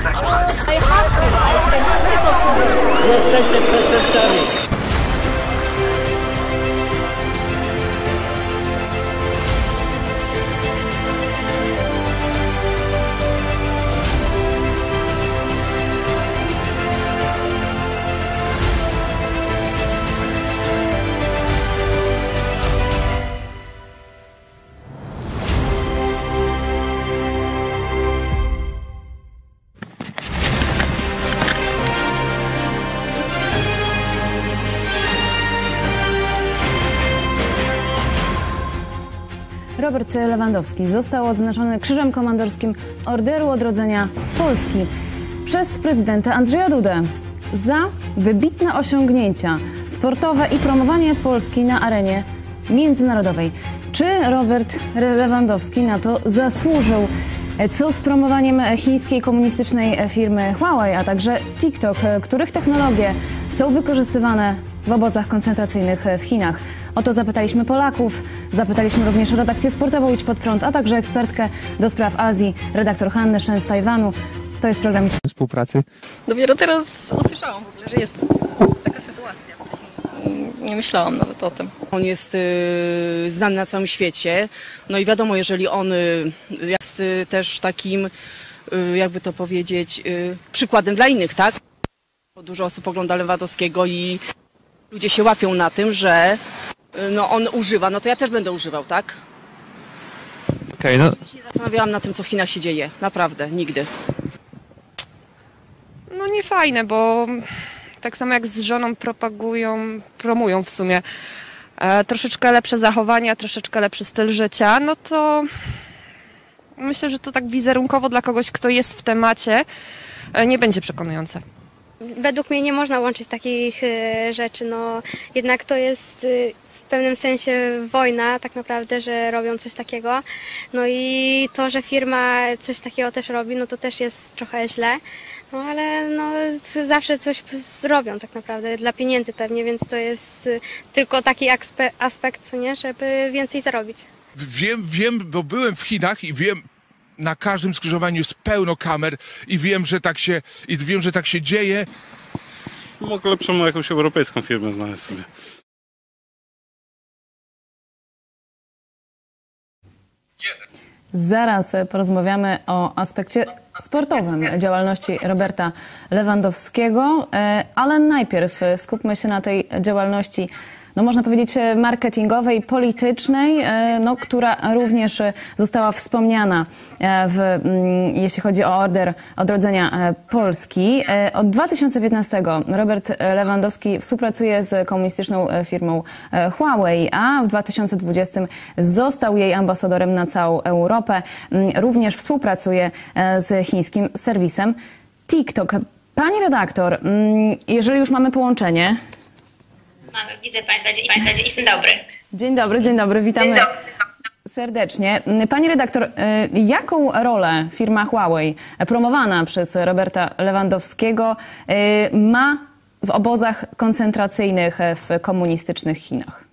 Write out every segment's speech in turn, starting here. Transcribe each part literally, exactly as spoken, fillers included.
Jesteście przestępcami. Robert Lewandowski został odznaczony Krzyżem Komandorskim Orderu Odrodzenia Polski przez prezydenta Andrzeja Dudę za wybitne osiągnięcia sportowe i promowanie Polski na arenie międzynarodowej. Czy Robert Lewandowski na to zasłużył? Co z promowaniem chińskiej komunistycznej firmy Huawei, a także TikTok, których technologie są wykorzystywane w obozach koncentracyjnych w Chinach? O to zapytaliśmy Polaków, zapytaliśmy również redakcję sportową Idź Pod Prąd, a także ekspertkę do spraw Azji, redaktor Hannę Shen z Tajwanu. To jest program współpracy. Dopiero teraz usłyszałam w ogóle, że jest taka sytuacja. Wcześniej nie myślałam nawet o tym. On jest y, znany na całym świecie, no i wiadomo, jeżeli on y, jest y, też takim, y, jakby to powiedzieć, y, przykładem dla innych, tak? Dużo osób ogląda Lewandowskiego i ludzie się łapią na tym, że y, no, on używa, no to ja też będę używał, tak? Okej, no. Ja się nie zastanawiałam na tym, co w Chinach się dzieje, naprawdę, nigdy. No nie fajne, bo tak samo jak z żoną propagują, promują w sumie e, troszeczkę lepsze zachowania, troszeczkę lepszy styl życia, no to myślę, że to tak wizerunkowo dla kogoś, kto jest w temacie, e, nie będzie przekonujące. Według mnie nie można łączyć takich y, rzeczy, no jednak to jest y, w pewnym sensie wojna tak naprawdę, że robią coś takiego, no i to, że firma coś takiego też robi, no to też jest trochę źle. No ale no, zawsze coś zrobią tak naprawdę, dla pieniędzy pewnie, więc to jest tylko taki aspekt, co nie, żeby więcej zarobić. Wiem, wiem, bo byłem w Chinach i wiem, na każdym skrzyżowaniu jest pełno kamer i wiem, że tak się, i wiem, że tak się dzieje. Mogę lepszą jakąś europejską firmę znaleźć sobie. Zaraz porozmawiamy o aspekcie sportowym działalności Roberta Lewandowskiego, ale najpierw skupmy się na tej działalności, no można powiedzieć marketingowej, politycznej, no, która również została wspomniana, w, jeśli chodzi o Order Odrodzenia Polski. Od dwa tysiące piętnastego Robert Lewandowski współpracuje z komunistyczną firmą Huawei, a w dwa tysiące dwudziestym został jej ambasadorem na całą Europę. Również współpracuje z chińskim serwisem TikTok. Pani redaktor, jeżeli już mamy połączenie... Mamy, widzę Państwa, dzień, państwa, dzień dobry. Dzień dobry, dzień dobry, witamy dzień dobry. serdecznie. Pani redaktor, jaką rolę firma Huawei, promowana przez Roberta Lewandowskiego, ma w obozach koncentracyjnych w komunistycznych Chinach?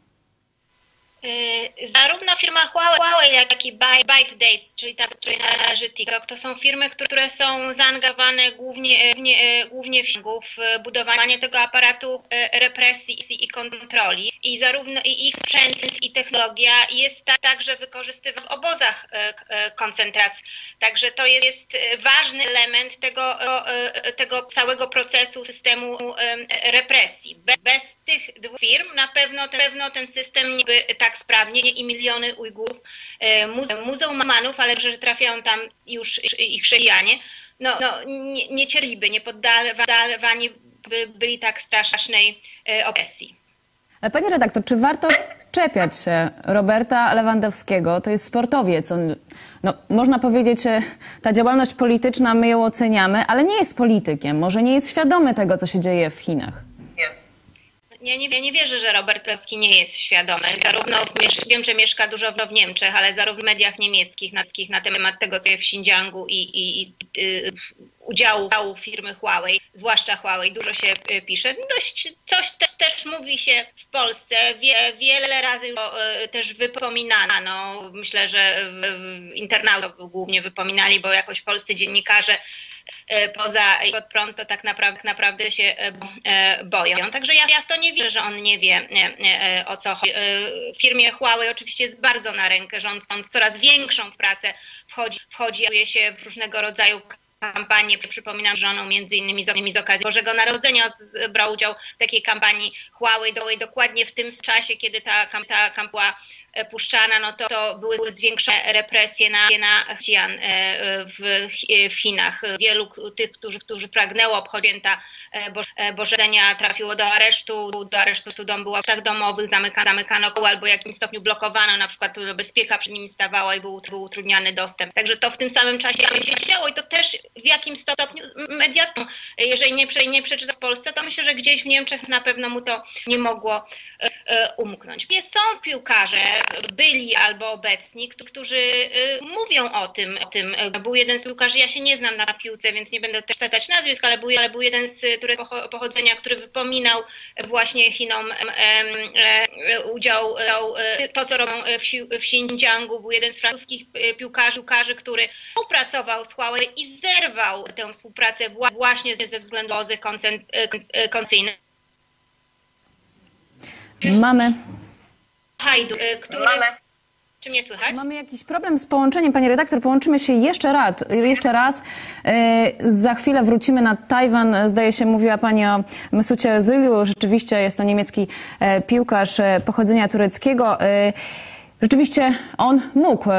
Zarówno firma Huawei, jak i ByteDance, czyli tak, której należy TikTok, to są firmy, które są zaangażowane głównie, głównie, głównie w budowanie tego aparatu represji i kontroli. I zarówno i ich sprzęt, i technologia jest także wykorzystywana w obozach koncentracji. Także to jest ważny element tego, tego całego procesu, systemu represji. Bez tych dwóch firm na pewno, na pewno ten system nie by tak sprawnie i miliony Ujgurów, muzułmanów, ale że trafiają tam już ich chrześcijanie, no, no nie, nie cierpliby, nie poddawani by byli tak strasznej opresji. Pani redaktor, czy warto czepiać się Roberta Lewandowskiego? To jest sportowiec. On, no, można powiedzieć, ta działalność polityczna, my ją oceniamy, ale nie jest politykiem. Może nie jest świadomy tego, co się dzieje w Chinach. Ja nie, ja nie wierzę, że Robert Lewandowski nie jest świadomy. Zarówno w, wiem, że mieszka dużo w Niemczech, ale zarówno w mediach niemieckich na, na temat tego, co jest w Xinjiangu i, i, i udziału, udziału firmy Huawei, zwłaszcza Huawei, dużo się pisze. Dość coś też, też mówi się w Polsce, Wie, wiele razy już też wypominano. Myślę, że internautów głównie wypominali, bo jakoś polscy dziennikarze poza pod prąd to tak naprawdę, naprawdę się boją. Także ja, ja w to nie wierzę, że on nie wie, o co chodzi. Firmie Huawei oczywiście jest bardzo na rękę, że on, on w coraz większą pracę wchodzi, wchodzi się w różnego rodzaju kampanię. Przypominam, że żoną między innymi z, z okazji Bożego Narodzenia brał udział w takiej kampanii Huawei, dokładnie w tym czasie, kiedy ta, ta kampania była puszczana, no to, to były zwiększone represje na, na chrześcijan w, w Chinach. Wielu tych, którzy, którzy pragnęło obchodzić święta Bożenia, trafiło do aresztu, do aresztu dom było w tak domowych, zamykano, zamykano koło albo w jakimś stopniu blokowano, na przykład bezpieka przed nimi stawała i był, był utrudniany dostęp. Także to w tym samym czasie się działo i to też w jakimś stopniu media, jeżeli nie, nie przeczytał w Polsce, to myślę, że gdzieś w Niemczech na pewno mu to nie mogło umknąć. Są piłkarze, byli albo obecni, którzy mówią o tym. O tym. Był jeden z piłkarzy, ja się nie znam na piłce, więc nie będę też czytać nazwisk, ale był, ale był jeden z który pochodzenia, który wypominał właśnie Chinom udział, to co robią w Xinjiangu. Był jeden z francuskich piłkarzy, piłkarzy który współpracował z Huawei i zerwał tę współpracę właśnie ze względu na ozy koncyjne. Mamy. Hajdu, który... Czy mnie słychać? Mamy jakiś problem z połączeniem, pani redaktor. Połączymy się jeszcze raz. Jeszcze raz. Yy, za chwilę wrócimy na Tajwan. Zdaje się, mówiła pani o Mesucie Özil'u. Rzeczywiście jest to niemiecki e, piłkarz e, pochodzenia tureckiego. E, Rzeczywiście on mógł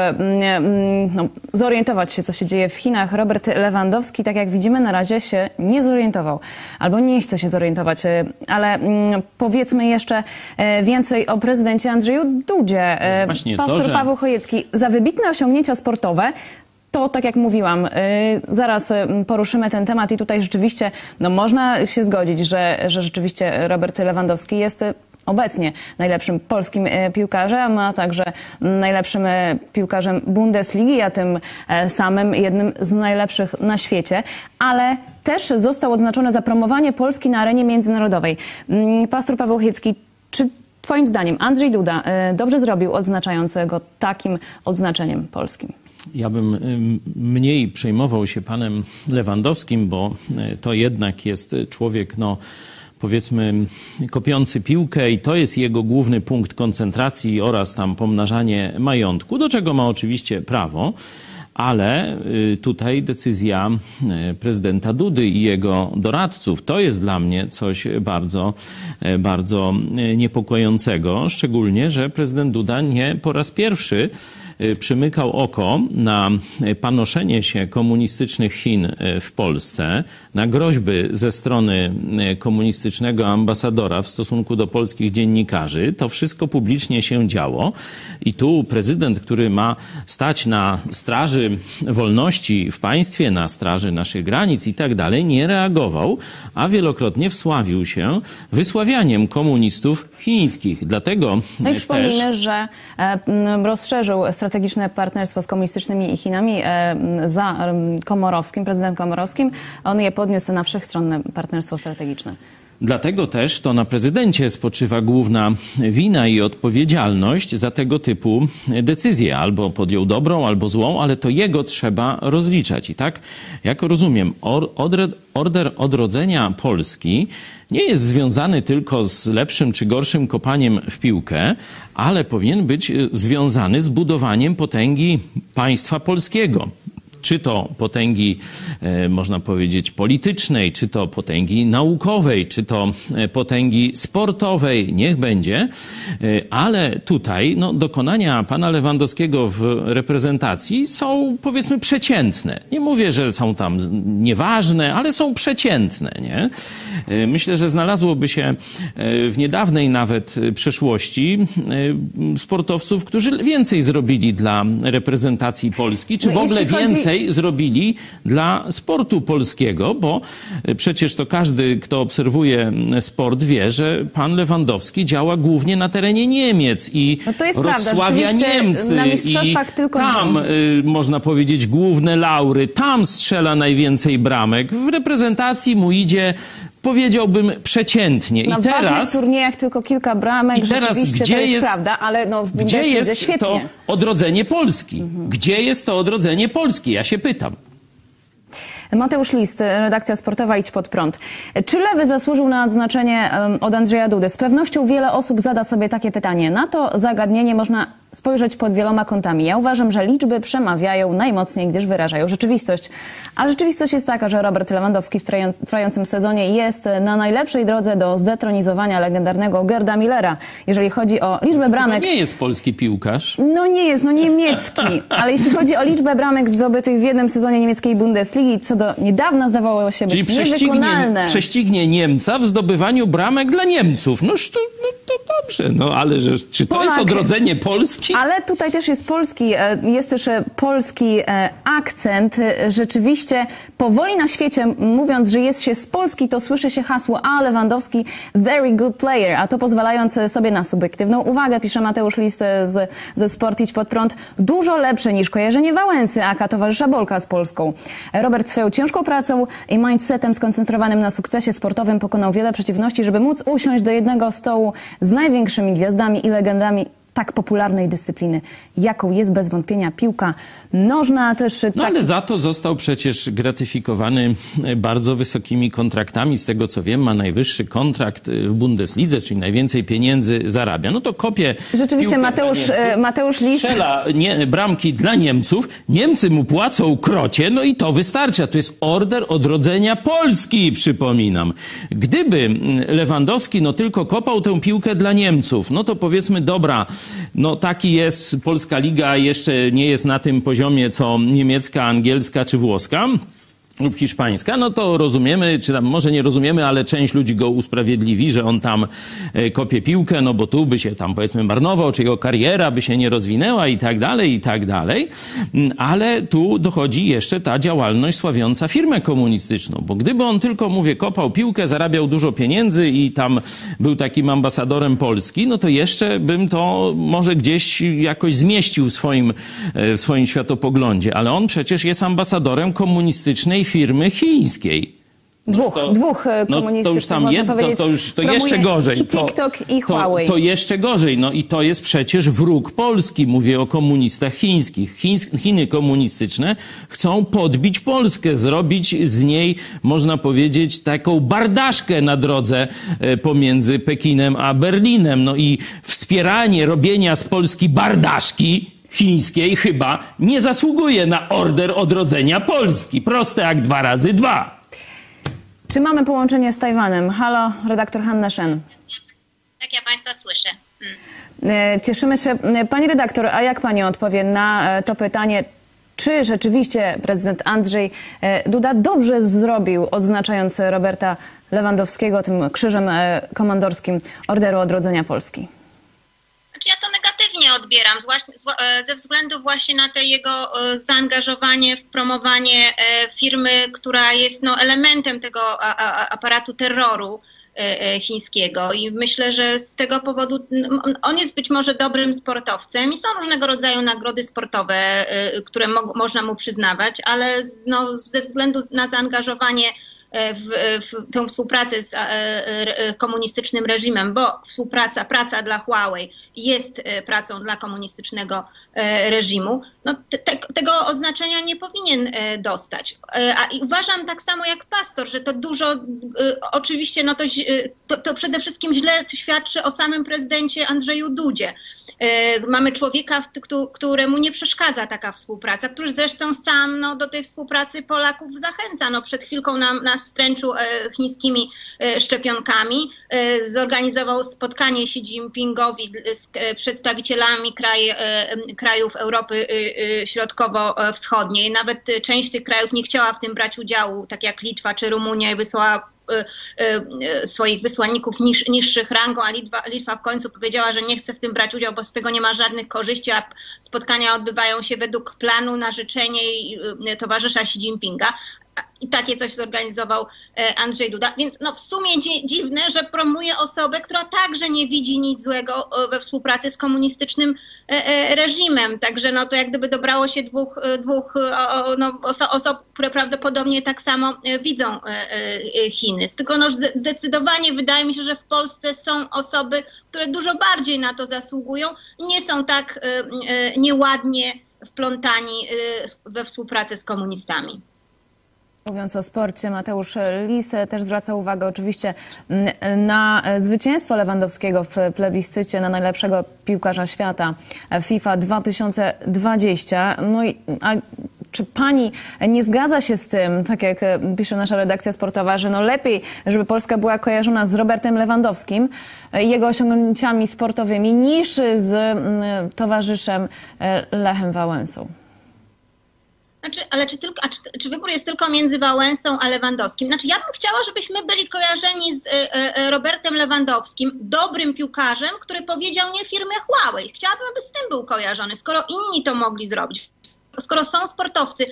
no, zorientować się, co się dzieje w Chinach. Robert Lewandowski, tak jak widzimy, na razie się nie zorientował. Albo nie chce się zorientować. Ale powiedzmy jeszcze więcej o prezydencie Andrzeju Dudzie. Właśnie Pastor to, że... Paweł Chojecki. Za wybitne osiągnięcia sportowe to, tak jak mówiłam, zaraz poruszymy ten temat i tutaj rzeczywiście no, można się zgodzić, że, że rzeczywiście Robert Lewandowski jest obecnie najlepszym polskim piłkarzem, a także najlepszym piłkarzem Bundesligi, a tym samym jednym z najlepszych na świecie, ale też został odznaczony za promowanie Polski na arenie międzynarodowej. Pastor Paweł Chojecki, czy twoim zdaniem Andrzej Duda dobrze zrobił, odznaczając go takim odznaczeniem polskim? Ja bym mniej przejmował się panem Lewandowskim, bo to jednak jest człowiek, no powiedzmy, kopiący piłkę i to jest jego główny punkt koncentracji oraz tam pomnażanie majątku, do czego ma oczywiście prawo, ale tutaj decyzja prezydenta Dudy i jego doradców to jest dla mnie coś bardzo, bardzo niepokojącego, szczególnie, że prezydent Duda nie po raz pierwszy przymykał oko na panoszenie się komunistycznych Chin w Polsce, na groźby ze strony komunistycznego ambasadora w stosunku do polskich dziennikarzy. To wszystko publicznie się działo i tu prezydent, który ma stać na straży wolności w państwie, na straży naszych granic i tak dalej, nie reagował, a wielokrotnie wsławił się wysławianiem komunistów chińskich. Dlatego no i przypomnijmy, też... że rozszerzył strategiczne partnerstwo z komunistycznymi Chinami za Komorowskim, prezydentem Komorowskim. On je podniósł na wszechstronne partnerstwo strategiczne. Dlatego też to na prezydencie spoczywa główna wina i odpowiedzialność za tego typu decyzje. Albo podjął dobrą, albo złą, ale to jego trzeba rozliczać. I tak, jak rozumiem, order, order odrodzenia Polski nie jest związany tylko z lepszym czy gorszym kopaniem w piłkę, ale powinien być związany z budowaniem potęgi państwa polskiego. Czy to potęgi, e, można powiedzieć, politycznej, czy to potęgi naukowej, czy to potęgi sportowej, niech będzie. E, ale tutaj no, dokonania pana Lewandowskiego w reprezentacji są, powiedzmy, przeciętne. Nie mówię, że są tam nieważne, ale są przeciętne, nie? E, myślę, że znalazłoby się w niedawnej nawet przeszłości e, sportowców, którzy więcej zrobili dla reprezentacji Polski, czy no, w ogóle więcej więcej zrobili dla sportu polskiego, bo przecież to każdy, kto obserwuje sport, wie, że pan Lewandowski działa głównie na terenie Niemiec i no to jest rozsławia prawda, Niemcy na i tylko tam, y, można powiedzieć, główne laury, tam strzela najwięcej bramek. W reprezentacji mu idzie, powiedziałbym, przeciętnie. Na I teraz ważnych turniejach tylko kilka bramek, i teraz rzeczywiście gdzie to jest, jest prawda, ale no w gdzie jest świetnie. to odrodzenie Polski? Mhm. Gdzie jest to odrodzenie Polski? Ja się pytam. Mateusz List, redakcja sportowa Idź Pod Prąd. Czy Lewy zasłużył na odznaczenie od Andrzeja Dudy? Z pewnością wiele osób zada sobie takie pytanie. Na to zagadnienie można spojrzeć pod wieloma kątami. Ja uważam, że liczby przemawiają najmocniej, gdyż wyrażają rzeczywistość. A rzeczywistość jest taka, że Robert Lewandowski w trwającym sezonie jest na najlepszej drodze do zdetronizowania legendarnego Gerda Millera. Jeżeli chodzi o liczbę bramek... To nie jest polski piłkarz. No nie jest, no niemiecki. Ale jeśli chodzi o liczbę bramek zdobytych w jednym sezonie niemieckiej Bundesligi, co do niedawna zdawało się być Czyli prześcignie, niewykonalne. prześcignie Niemca w zdobywaniu bramek dla Niemców. Noż to, no to dobrze, no ale że, czy to Polak. jest odrodzenie Polski? Ale tutaj też jest polski, jest też polski akcent. Rzeczywiście powoli na świecie, mówiąc, że jest się z Polski, to słyszy się hasło a Lewandowski very good player, a to pozwalając sobie na subiektywną uwagę, pisze Mateusz List z, ze Sport Idź Pod Prąd, dużo lepsze niż kojarzenie Wałęsy, aka towarzysza Bolka z Polską. Robert swoją ciężką pracą i mindsetem skoncentrowanym na sukcesie sportowym pokonał wiele przeciwności, żeby móc usiąść do jednego stołu z największymi gwiazdami i legendami tak popularnej dyscypliny, jaką jest bez wątpienia piłka nożna. Też no tak... ale za to został przecież gratyfikowany bardzo wysokimi kontraktami. Z tego co wiem, ma najwyższy kontrakt w Bundeslidze, czyli najwięcej pieniędzy zarabia. No to kopie Rzeczywiście Mateusz, Mateusz List strzela nie, bramki dla Niemców. Niemcy mu płacą krocie, no i to wystarcza. To jest order odrodzenia Polski, przypominam. Gdyby Lewandowski no tylko kopał tę piłkę dla Niemców, no to powiedzmy, dobra, no taki jest, polska liga jeszcze nie jest na tym poziomie, co niemiecka, angielska czy włoska lub hiszpańska, no to rozumiemy, czy tam może nie rozumiemy, ale część ludzi go usprawiedliwi, że on tam kopie piłkę, no bo tu by się tam powiedzmy marnował, czy jego kariera by się nie rozwinęła i tak dalej, i tak dalej. Ale tu dochodzi jeszcze ta działalność sławiąca firmę komunistyczną, bo gdyby on tylko, mówię, kopał piłkę, zarabiał dużo pieniędzy i tam był takim ambasadorem Polski, no to jeszcze bym to może gdzieś jakoś zmieścił w swoim, w swoim światopoglądzie, ale on przecież jest ambasadorem komunistycznej firmy chińskiej. Dwóch, no to, dwóch komunistycznych, no to już tam jed, to, to już to jeszcze gorzej. I TikTok, to, i Huawei. To, to jeszcze gorzej. No i to jest przecież wróg Polski. Mówię o komunistach chińskich. Chińs, Chiny komunistyczne chcą podbić Polskę, zrobić z niej, można powiedzieć, taką bardaszkę na drodze pomiędzy Pekinem a Berlinem. No i wspieranie robienia z Polski bardaszki chińskiej chyba nie zasługuje na order odrodzenia Polski. Proste jak dwa razy dwa. Czy mamy połączenie z Tajwanem? Halo, redaktor Hanna Shen. Tak, ja Państwa słyszę. Hmm. Cieszymy się. Pani redaktor, a jak Pani odpowie na to pytanie, czy rzeczywiście prezydent Andrzej Duda dobrze zrobił, odznaczając Roberta Lewandowskiego tym krzyżem komandorskim Orderu Odrodzenia Polski? Znaczy ja to negatywnie odbieram, ze względu właśnie na te jego zaangażowanie w promowanie firmy, która jest no, elementem tego aparatu terroru chińskiego i myślę, że z tego powodu on jest być może dobrym sportowcem i są różnego rodzaju nagrody sportowe, które mo można mu przyznawać, ale no, ze względu na zaangażowanie W, w tę współpracę z e, komunistycznym reżimem, bo współpraca, praca dla Huawei jest pracą dla komunistycznego e, reżimu, no te, te, tego oznaczenia nie powinien e, dostać. E, a i uważam tak samo jak pastor, że to dużo, e, oczywiście no to, to, to przede wszystkim źle świadczy o samym prezydencie Andrzeju Dudzie. E, mamy człowieka, któremu nie przeszkadza taka współpraca, który zresztą sam no, do tej współpracy Polaków zachęca. No, przed chwilką nam, nas stręczył chińskimi szczepionkami. Zorganizował spotkanie Xi Jinpingowi z przedstawicielami kraj, krajów Europy Środkowo-Wschodniej. Nawet część tych krajów nie chciała w tym brać udziału, tak jak Litwa czy Rumunia, i wysłała swoich wysłanników niż, niższych rangą, a Litwa, Litwa w końcu powiedziała, że nie chce w tym brać udziału, bo z tego nie ma żadnych korzyści, a spotkania odbywają się według planu na życzenie towarzysza Xi Jinpinga. I takie coś zorganizował Andrzej Duda. Więc no w sumie dzi dziwne, że promuje osobę, która także nie widzi nic złego we współpracy z komunistycznym reżimem. Także no to jak gdyby dobrało się dwóch, dwóch no, oso osób, które prawdopodobnie tak samo widzą Chiny. Tylko no zdecydowanie wydaje mi się, że w Polsce są osoby, które dużo bardziej na to zasługują i nie są tak nieładnie wplątani we współpracę z komunistami. Mówiąc o sporcie, Mateusz Lis też zwraca uwagę oczywiście na zwycięstwo Lewandowskiego w plebiscycie na najlepszego piłkarza świata FIFA dwa tysiące dwudziesty. No i a czy pani nie zgadza się z tym, tak jak pisze nasza redakcja sportowa, że no lepiej, żeby Polska była kojarzona z Robertem Lewandowskim i jego osiągnięciami sportowymi niż z towarzyszem Lechem Wałęsą? Znaczy, ale czy, tylko, a czy, czy wybór jest tylko między Wałęsą a Lewandowskim? Znaczy, ja bym chciała, żebyśmy byli kojarzeni z e, Robertem Lewandowskim, dobrym piłkarzem, który powiedział nie firmie Huawei. Chciałabym, aby z tym był kojarzony, skoro inni to mogli zrobić. Skoro są sportowcy,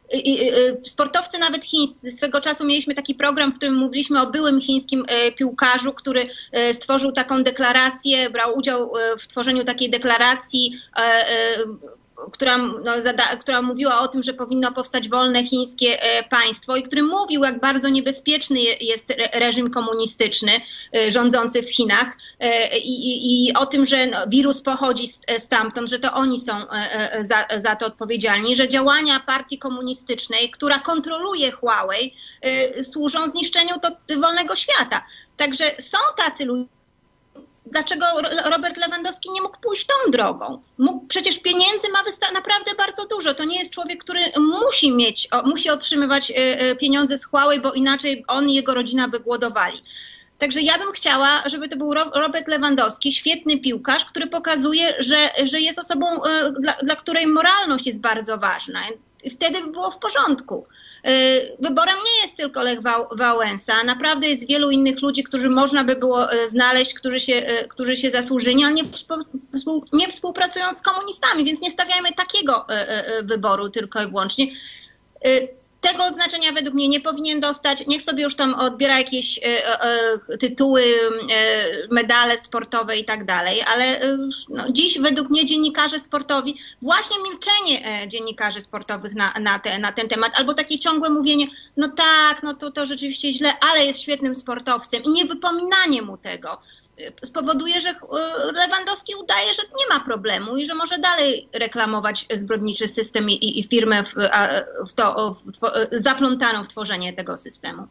sportowcy nawet chińscy. Swego czasu mieliśmy taki program, w którym mówiliśmy o byłym chińskim piłkarzu, który stworzył taką deklarację, brał udział w tworzeniu takiej deklaracji, która, no, zada, która mówiła o tym, że powinno powstać wolne chińskie e, państwo i który mówił, jak bardzo niebezpieczny je, jest re, reżim komunistyczny e, rządzący w Chinach e, i, i o tym, że no, wirus pochodzi z, stamtąd, że to oni są e, za, za to odpowiedzialni, że działania partii komunistycznej, która kontroluje Huawei, e, służą zniszczeniu to, wolnego świata. Także są tacy ludzie. Dlaczego Robert Lewandowski nie mógł pójść tą drogą? Mógł, przecież pieniędzy ma naprawdę bardzo dużo. To nie jest człowiek, który musi mieć, musi otrzymywać pieniądze z Huawei, bo inaczej on i jego rodzina by głodowali. Także ja bym chciała, żeby to był Robert Lewandowski, świetny piłkarz, który pokazuje, że, że jest osobą, dla, dla której moralność jest bardzo ważna. I wtedy by było w porządku. Wyborem nie jest tylko Lech Wałęsa. Naprawdę jest wielu innych ludzi, którzy można by było znaleźć, którzy się, którzy się zasłużyli, ale nie, nie współpracują z komunistami, więc nie stawiajmy takiego wyboru tylko i wyłącznie. Tego odznaczenia według mnie nie powinien dostać. Niech sobie już tam odbiera jakieś e, e, tytuły, e, medale sportowe i tak dalej, ale e, no, dziś według mnie dziennikarze sportowi, właśnie milczenie e, dziennikarzy sportowych na, na, te, na ten temat, albo takie ciągłe mówienie, no tak, no to, to rzeczywiście źle, ale jest świetnym sportowcem i nie wypominanie mu tego spowoduje, że Lewandowski udaje, że nie ma problemu i że może dalej reklamować zbrodniczy system i, i, i firmę w, w to, w, w, zaplątaną w tworzenie tego systemu.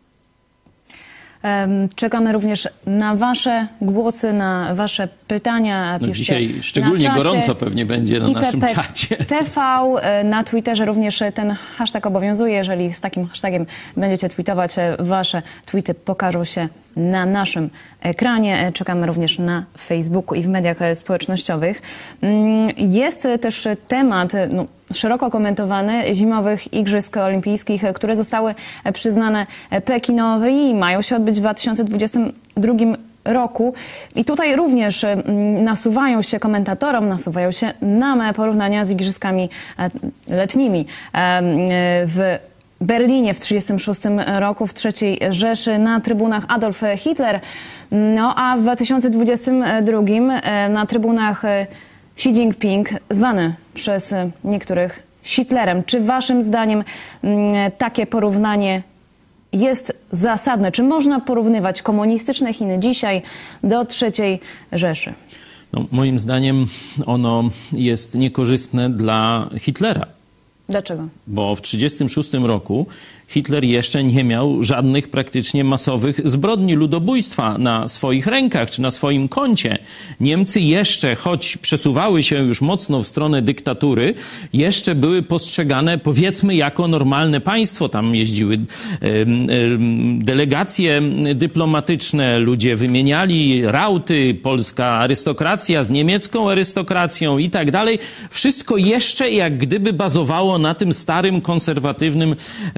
Czekamy również na wasze głosy, na wasze pytania. No dzisiaj szczególnie gorąco pewnie będzie na naszym czacie. T V, na Twitterze również ten hashtag obowiązuje. Jeżeli z takim hashtagiem będziecie tweetować, wasze tweety pokażą się na naszym ekranie. Czekamy również na Facebooku i w mediach społecznościowych. Jest też temat no, szeroko komentowany zimowych Igrzysk Olimpijskich, które zostały przyznane Pekinowi i mają się odbyć w dwa tysiące dwudziestym drugim roku. I tutaj również nasuwają się komentatorom, nasuwają się nam porównania z Igrzyskami letnimi w Berlinie w tysiąc dziewięćset trzydziestym szóstym roku, w trzeciej Rzeszy, na trybunach Adolf Hitler, no a w dwa tysiące dwudziestym drugim na trybunach Xi Jinping, zwany przez niektórych Hitlerem. Czy waszym zdaniem takie porównanie jest zasadne? Czy można porównywać komunistyczne Chiny dzisiaj do trzeciej Rzeszy? No, moim zdaniem ono jest niekorzystne dla Hitlera. Dlaczego? Bo w tysiąc dziewięćset trzydziestym szóstym roku Hitler jeszcze nie miał żadnych praktycznie masowych zbrodni ludobójstwa na swoich rękach czy na swoim koncie. Niemcy jeszcze, choć przesuwały się już mocno w stronę dyktatury, jeszcze były postrzegane powiedzmy jako normalne państwo. Tam jeździły y, y, delegacje dyplomatyczne, ludzie wymieniali rauty, polska arystokracja z niemiecką arystokracją i tak dalej. Wszystko jeszcze jak gdyby bazowało na tym starym, konserwatywnym y, porządku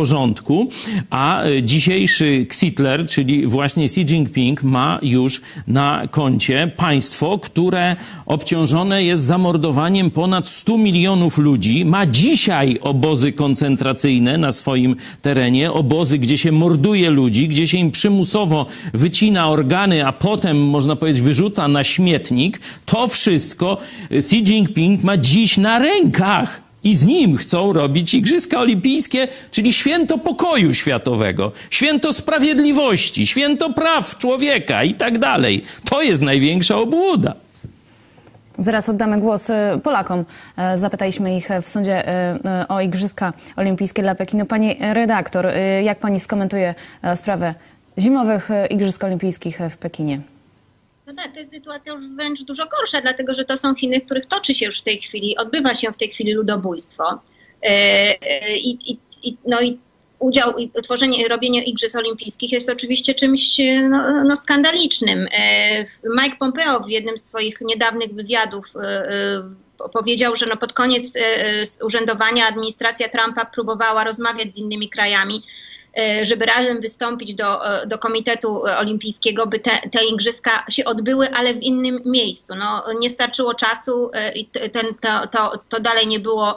porządku, a dzisiejszy Xitler, czyli właśnie Xi Jinping, ma już na koncie państwo, które obciążone jest zamordowaniem ponad stu milionów ludzi, ma dzisiaj obozy koncentracyjne na swoim terenie, obozy, gdzie się morduje ludzi, gdzie się im przymusowo wycina organy, a potem, można powiedzieć, wyrzuca na śmietnik. To wszystko Xi Jinping ma dziś na rękach. I z nim chcą robić Igrzyska Olimpijskie, czyli święto pokoju światowego, święto sprawiedliwości, święto praw człowieka i tak dalej. To jest największa obłuda. Zaraz oddamy głos Polakom. Zapytaliśmy ich w sądzie o Igrzyska Olimpijskie dla Pekinu. Pani redaktor, jak pani skomentuje sprawę zimowych Igrzysk Olimpijskich w Pekinie? No tak, to jest sytuacja już wręcz dużo gorsza, dlatego że to są Chiny, w których toczy się już w tej chwili, odbywa się w tej chwili ludobójstwo. I, i, i, no i udział i tworzenie, robienie Igrzysk Olimpijskich jest oczywiście czymś no, no skandalicznym. Mike Pompeo w jednym z swoich niedawnych wywiadów powiedział, że no pod koniec urzędowania administracja Trumpa próbowała rozmawiać z innymi krajami, żeby razem wystąpić do, do Komitetu Olimpijskiego, by te, te igrzyska się odbyły, ale w innym miejscu. No, nie starczyło czasu i ten, to, to, to dalej nie było,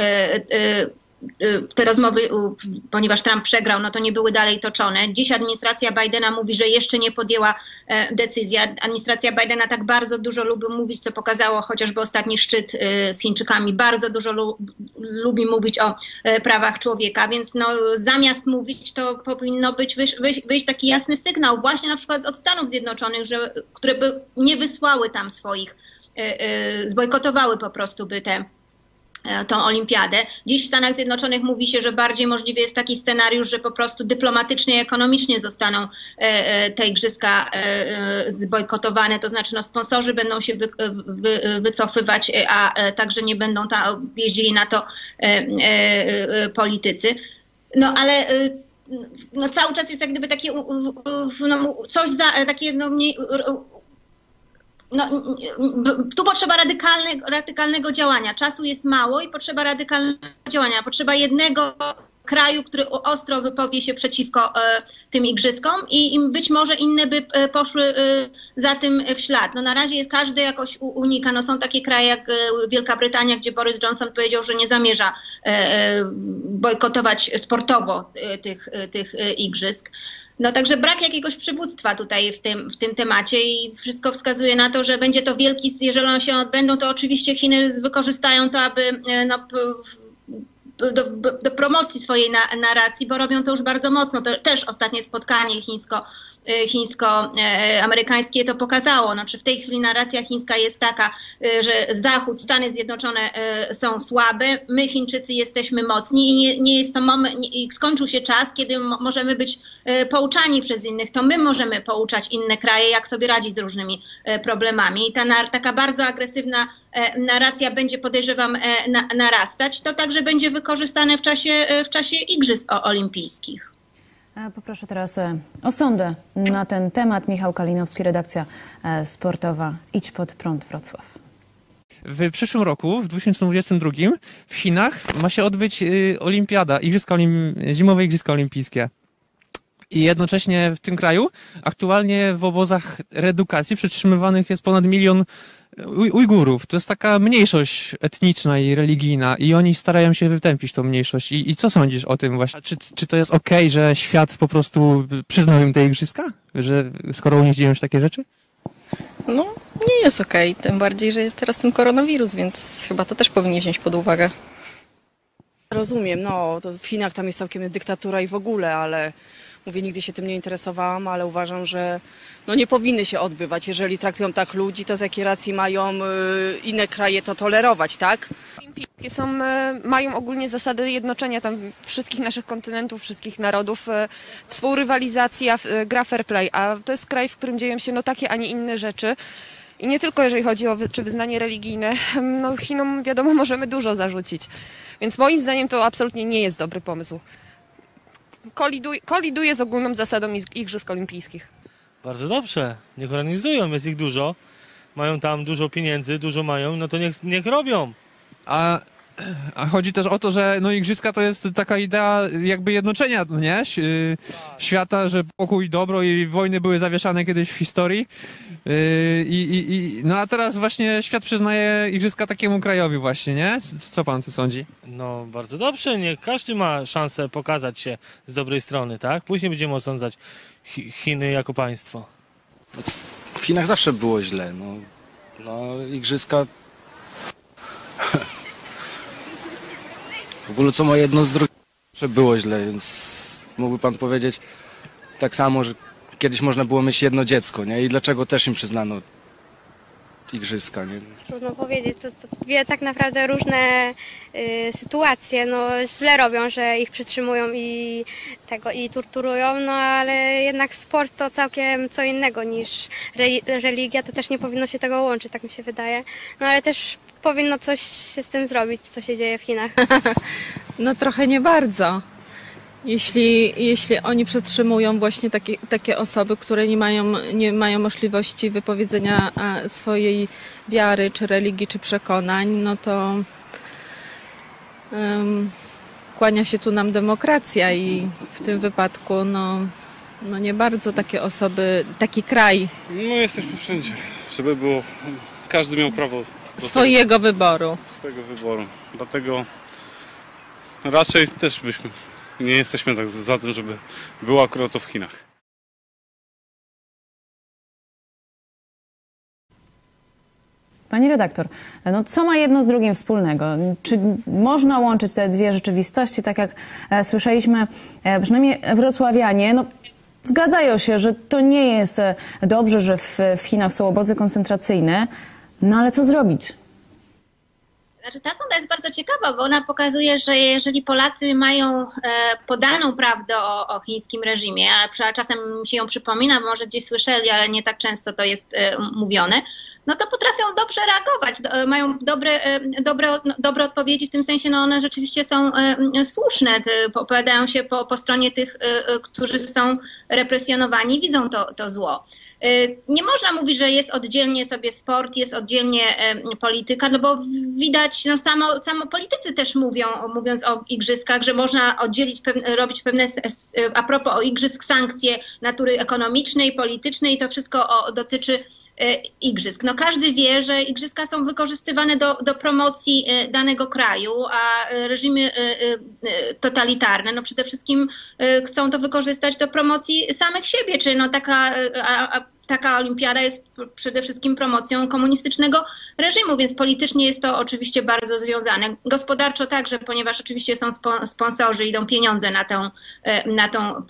te rozmowy, ponieważ Trump przegrał, no to nie były dalej toczone. Dziś administracja Bidena mówi, że jeszcze nie podjęła decyzji. Administracja Bidena tak bardzo dużo lubi mówić, co pokazało chociażby ostatni szczyt z Chińczykami. Bardzo dużo lu lubi mówić o prawach człowieka, więc no, zamiast mówić, to powinno być wyjść, wyjść, wyjść taki jasny sygnał właśnie na przykład od Stanów Zjednoczonych, że, które by nie wysłały tam swoich, zbojkotowały po prostu by te tą olimpiadę. Dziś w Stanach Zjednoczonych mówi się, że bardziej możliwy jest taki scenariusz, że po prostu dyplomatycznie i ekonomicznie zostaną te igrzyska zbojkotowane, to znaczy no, sponsorzy będą się wy, wy, wycofywać, a także nie będą tam jeździli na to politycy. No ale no, cały czas jest jak gdyby takie no, coś za, takie no, mniej, No, tu potrzeba radykalnego, radykalnego działania. Czasu jest mało i potrzeba radykalnego działania. Potrzeba jednego kraju, który ostro wypowie się przeciwko e, tym igrzyskom i, i być może inne by e, poszły e, za tym w ślad. No, na razie jest, każdy jakoś unika. No, są takie kraje jak e, Wielka Brytania, gdzie Boris Johnson powiedział, że nie zamierza e, bojkotować sportowo e, tych, e, tych e, igrzysk. No także brak jakiegoś przywództwa tutaj w tym, w tym temacie i wszystko wskazuje na to, że będzie to wielki, jeżeli one się odbędą, to oczywiście Chiny wykorzystają to, aby no, do, do promocji swojej na, narracji, bo robią to już bardzo mocno. To też ostatnie spotkanie chińsko chińsko-amerykańskie to pokazało. Znaczy w tej chwili narracja chińska jest taka, że Zachód, Stany Zjednoczone są słabe, my Chińczycy jesteśmy mocni i nie, nie jest to moment, nie, skończył się czas, kiedy możemy być pouczani przez innych, to my możemy pouczać inne kraje, jak sobie radzić z różnymi problemami. I ta taka bardzo agresywna narracja będzie, podejrzewam, na, narastać. To także będzie wykorzystane w czasie, w czasie Igrzysk Olimpijskich. Poproszę teraz o sondę na ten temat. Michał Kalinowski, redakcja sportowa Idź Pod Prąd Wrocław. W przyszłym roku, w dwa tysiące dwudziestym drugim, w Chinach ma się odbyć olimpiada, igrzyska olim... zimowe Igrzyska Olimpijskie. I jednocześnie w tym kraju aktualnie w obozach reedukacji przetrzymywanych jest ponad milion Ujgurów. To jest taka mniejszość etniczna i religijna i oni starają się wytępić tą mniejszość. I, i co sądzisz o tym właśnie? Czy, czy to jest okej, okay, że świat po prostu przyznał im te igrzyska? Że skoro u nich dzieją się takie rzeczy? No, nie jest okej. Okay. Tym bardziej, że jest teraz ten koronawirus, więc chyba to też powinni wziąć pod uwagę. Rozumiem, no to w Chinach tam jest całkiem dyktatura i w ogóle, ale mówię, nigdy się tym nie interesowałam, ale uważam, że no nie powinny się odbywać. Jeżeli traktują tak ludzi, to z jakiej racji mają y, inne kraje to tolerować, tak? Olimpijskie są, mają ogólnie zasady jednoczenia tam wszystkich naszych kontynentów, wszystkich narodów, współrywalizacja, gra fair play, a to jest kraj, w którym dzieją się no takie, a nie inne rzeczy. I nie tylko jeżeli chodzi o wy, czy wyznanie religijne, no Chinom wiadomo możemy dużo zarzucić. Więc moim zdaniem to absolutnie nie jest dobry pomysł. Koliduje, koliduje z ogólną zasadą Igrzysk Olimpijskich. Bardzo dobrze, niech organizują, jest ich dużo, mają tam dużo pieniędzy, dużo mają, no to niech, niech robią. A A chodzi też o to, że no igrzyska to jest taka idea jakby jednoczenia, nie? Świata, że pokój, dobro i wojny były zawieszane kiedyś w historii. I, i, i, no a teraz właśnie świat przyznaje igrzyska takiemu krajowi właśnie, nie? Co pan tu sądzi? No bardzo dobrze, niech każdy ma szansę pokazać się z dobrej strony, tak? Później będziemy osądzać Chi- Chiny jako państwo. W Chinach zawsze było źle. No, no igrzyska... W ogóle co ma jedno z drugim, że było źle, więc mógłby pan powiedzieć tak samo, że kiedyś można było mieć jedno dziecko, nie? I dlaczego też im przyznano igrzyska, nie? Trudno powiedzieć, to, to dwie tak naprawdę różne y, sytuacje, no źle robią, że ich przytrzymują i tego i torturują, no ale jednak sport to całkiem co innego niż re, religia, to też nie powinno się tego łączyć, tak mi się wydaje, no ale też powinno coś się z tym zrobić, co się dzieje w Chinach. No trochę nie bardzo. Jeśli, jeśli oni przetrzymują właśnie takie, takie osoby, które nie mają, nie mają możliwości wypowiedzenia swojej wiary, czy religii, czy przekonań, no to um, kłania się tu nam demokracja i w tym wypadku no, no nie bardzo takie osoby, taki kraj. No jesteśmy wszędzie, żeby było, każdy miał prawo do swojego tego, wyboru. Swojego wyboru. Dlatego raczej też byśmy nie jesteśmy tak za tym, żeby było akurat to w Chinach. Pani redaktor, no co ma jedno z drugim wspólnego? Czy można łączyć te dwie rzeczywistości? Tak jak e, słyszeliśmy, e, przynajmniej wrocławianie, no, zgadzają się, że to nie jest e, dobrze, że w, w Chinach są obozy koncentracyjne, no ale co zrobić? Znaczy, ta sonda jest bardzo ciekawa, bo ona pokazuje, że jeżeli Polacy mają podaną prawdę o, o chińskim reżimie, a czasem się ją przypomina, może gdzieś słyszeli, ale nie tak często to jest mówione, no to potrafią dobrze reagować, mają dobre, dobre, dobre odpowiedzi, w tym sensie no one rzeczywiście są słuszne, opowiadają się po, po stronie tych, którzy są represjonowani, widzą to, to zło. Nie można mówić, że jest oddzielnie sobie sport, jest oddzielnie polityka, no bo widać, no samo, samo politycy też mówią, mówiąc o igrzyskach, że można oddzielić, robić pewne, a propos o igrzysk, sankcje natury ekonomicznej, politycznej i to wszystko o, dotyczy igrzysk. No każdy wie, że igrzyska są wykorzystywane do, do promocji danego kraju, a reżimy totalitarne, no przede wszystkim chcą to wykorzystać do promocji samych siebie, czy no taka, a, a, taka olimpiada jest przede wszystkim promocją komunistycznego reżimu, więc politycznie jest to oczywiście bardzo związane. Gospodarczo także, ponieważ oczywiście są sponsorzy, idą pieniądze na tę, na tą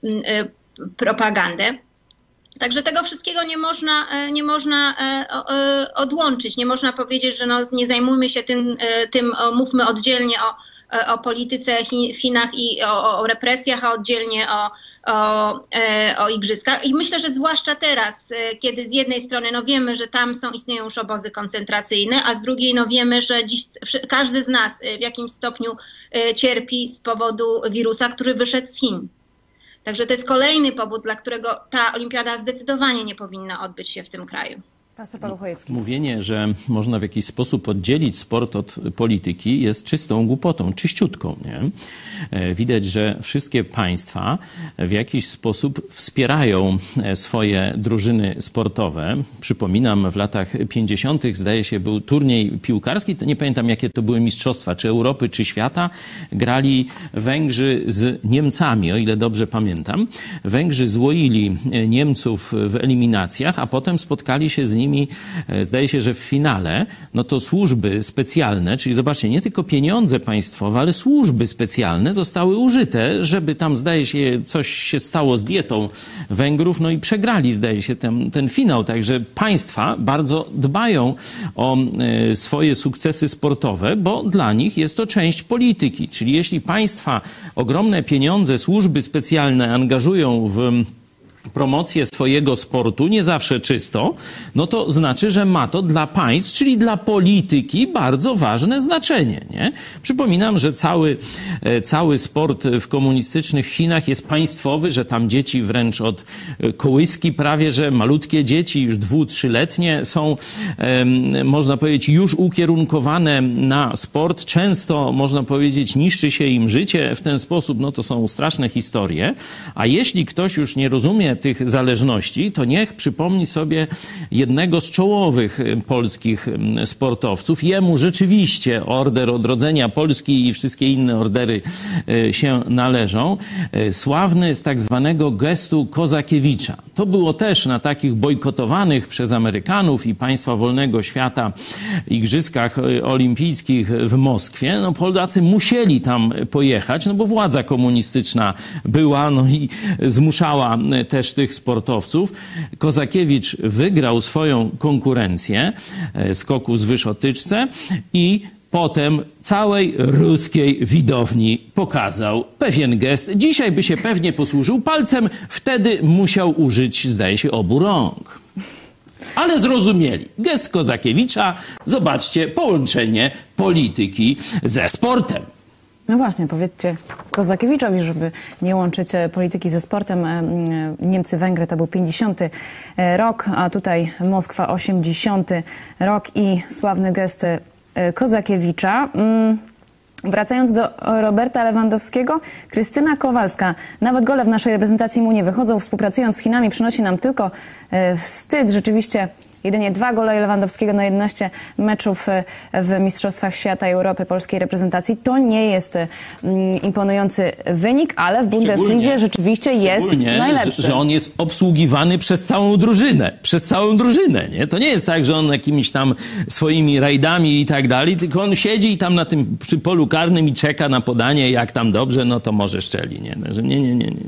propagandę. Także tego wszystkiego nie można, nie można odłączyć. Nie można powiedzieć, że no nie zajmujmy się tym, tym mówmy oddzielnie o, o polityce w Chinach i o, o represjach, a oddzielnie o, o, o igrzyskach. I myślę, że zwłaszcza teraz, kiedy z jednej strony no wiemy, że tam są, istnieją już obozy koncentracyjne, a z drugiej no wiemy, że dziś każdy z nas w jakimś stopniu cierpi z powodu wirusa, który wyszedł z Chin. Także to jest kolejny powód, dla którego ta olimpiada zdecydowanie nie powinna odbyć się w tym kraju. Pastor Paweł Chojecki. Mówienie, że można w jakiś sposób oddzielić sport od polityki jest czystą głupotą, czyściutką. Nie? Widać, że wszystkie państwa w jakiś sposób wspierają swoje drużyny sportowe. Przypominam, w latach pięćdziesiątych zdaje się był turniej piłkarski, to nie pamiętam jakie to były mistrzostwa, czy Europy, czy świata. Grali Węgrzy z Niemcami, o ile dobrze pamiętam. Węgrzy złoili Niemców w eliminacjach, a potem spotkali się z nimi zdaje się, że w finale, no to służby specjalne, czyli zobaczcie, nie tylko pieniądze państwowe, ale służby specjalne zostały użyte, żeby tam, zdaje się, coś się stało z dietą Węgrów, no i przegrali, zdaje się, ten, ten finał. Także państwa bardzo dbają o e, swoje sukcesy sportowe, bo dla nich jest to część polityki. Czyli jeśli państwa ogromne pieniądze, służby specjalne angażują w promocję swojego sportu, nie zawsze czysto, no to znaczy, że ma to dla państw, czyli dla polityki bardzo ważne znaczenie, nie? Przypominam, że cały, cały sport w komunistycznych Chinach jest państwowy, że tam dzieci wręcz od kołyski prawie, że malutkie dzieci, już dwu-, trzyletnie są, można powiedzieć, już ukierunkowane na sport. Często, można powiedzieć, niszczy się im życie w ten sposób, no to są straszne historie. A jeśli ktoś już nie rozumie tych zależności, to niech przypomni sobie jednego z czołowych polskich sportowców. Jemu rzeczywiście Order Odrodzenia Polski i wszystkie inne ordery się należą. Sławny z tak zwanego gestu Kozakiewicza. To było też na takich bojkotowanych przez Amerykanów i państwa wolnego świata igrzyskach olimpijskich w Moskwie. No Polacy musieli tam pojechać, no bo władza komunistyczna była, no i zmuszała też tych sportowców. Kozakiewicz wygrał swoją konkurencję skoku z wyszotyczce i potem całej ruskiej widowni pokazał pewien gest. Dzisiaj by się pewnie posłużył palcem, wtedy musiał użyć, zdaje się, obu rąk. Ale zrozumieli. Gest Kozakiewicza, zobaczcie, połączenie polityki ze sportem. No właśnie, powiedzcie Kozakiewiczowi, żeby nie łączyć polityki ze sportem. Niemcy-Węgry to był pięćdziesiąty rok, a tutaj Moskwa osiemdziesiąty rok i sławny gest Kozakiewicza. Wracając do Roberta Lewandowskiego, Krystyna Kowalska. Nawet gole w naszej reprezentacji mu nie wychodzą. Współpracując z Chinami przynosi nam tylko wstyd. Rzeczywiście jedynie dwa gole Lewandowskiego na jedenaście meczów w Mistrzostwach Świata i Europy polskiej reprezentacji. To nie jest mm, imponujący wynik, ale w Bundeslidze rzeczywiście jest najlepszy. Że, że on jest obsługiwany przez całą drużynę. Przez całą drużynę, nie? To nie jest tak, że on jakimiś tam swoimi rajdami i tak dalej, tylko on siedzi i tam na tym przy polu karnym i czeka na podanie, jak tam dobrze, no to może szczeli, nie? Że nie, nie, nie, nie.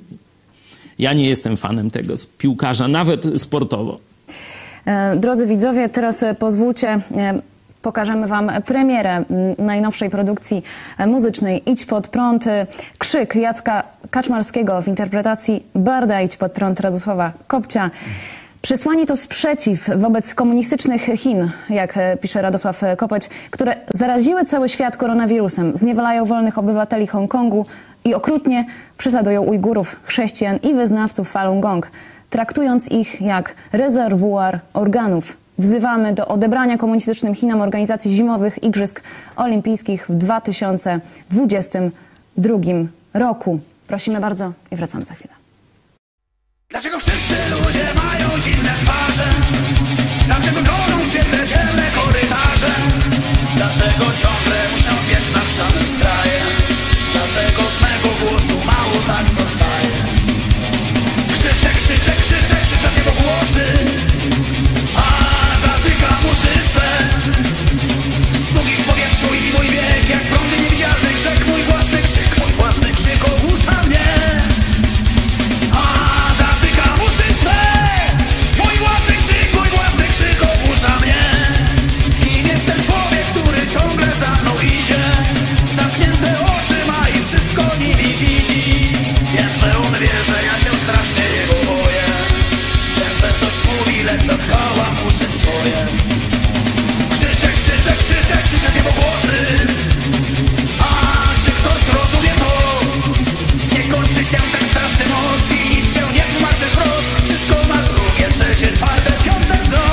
Ja nie jestem fanem tego piłkarza, nawet sportowo. Drodzy widzowie, teraz pozwólcie, pokażemy wam premierę najnowszej produkcji muzycznej Idź pod prąd. Krzyk Jacka Kaczmarskiego w interpretacji Barda Idź pod prąd Radosława Kopcia. Przesłanie to sprzeciw wobec komunistycznych Chin, jak pisze Radosław Kopeć, które zaraziły cały świat koronawirusem, zniewalają wolnych obywateli Hongkongu i okrutnie prześladują Ujgurów, chrześcijan i wyznawców Falun Gong, traktując ich jak rezerwuar organów. Wzywamy do odebrania komunistycznym Chinom organizacji zimowych Igrzysk Olimpijskich w dwa tysiące dwudziestym drugim roku. Prosimy bardzo i wracamy za chwilę. Dlaczego wszyscy ludzie mają zimne twarze? Dlaczego godzą się te ciemne korytarze? Dlaczego ciągle muszę biec nad samym skrajem? Dlaczego z mego głosu mało tak zostaje? Krzyczę, krzyczę, krzyczę, krzyczę w niebo głosy, a zatykam uszy swe. Smugi w powietrzu i mój bieg, jak prądy niewidzialnych rzek. Mój własny krzyk, mój własny krzyk ogłusza mnie, a zatykam uszy swe. Mój własny krzyk, mój własny krzyk ogłusza mnie. Kim jest ten człowiek, który ciągle za mną idzie? Zamknięte oczy ma i wszystko nimi widzi. Wiem, że on wie, że ja się strasznie jego boję. Wiem, że coś mówi, lecz zatkałam uszy swoje. Krzyczę, krzyczę, krzyczę, krzyczę w niebo głosy. A czy ktoś zrozumie to? Nie kończy się ten straszny most i nic się nie tłumaczy wprost. Wszystko ma drugie, trzecie, czwarte, piąte dno.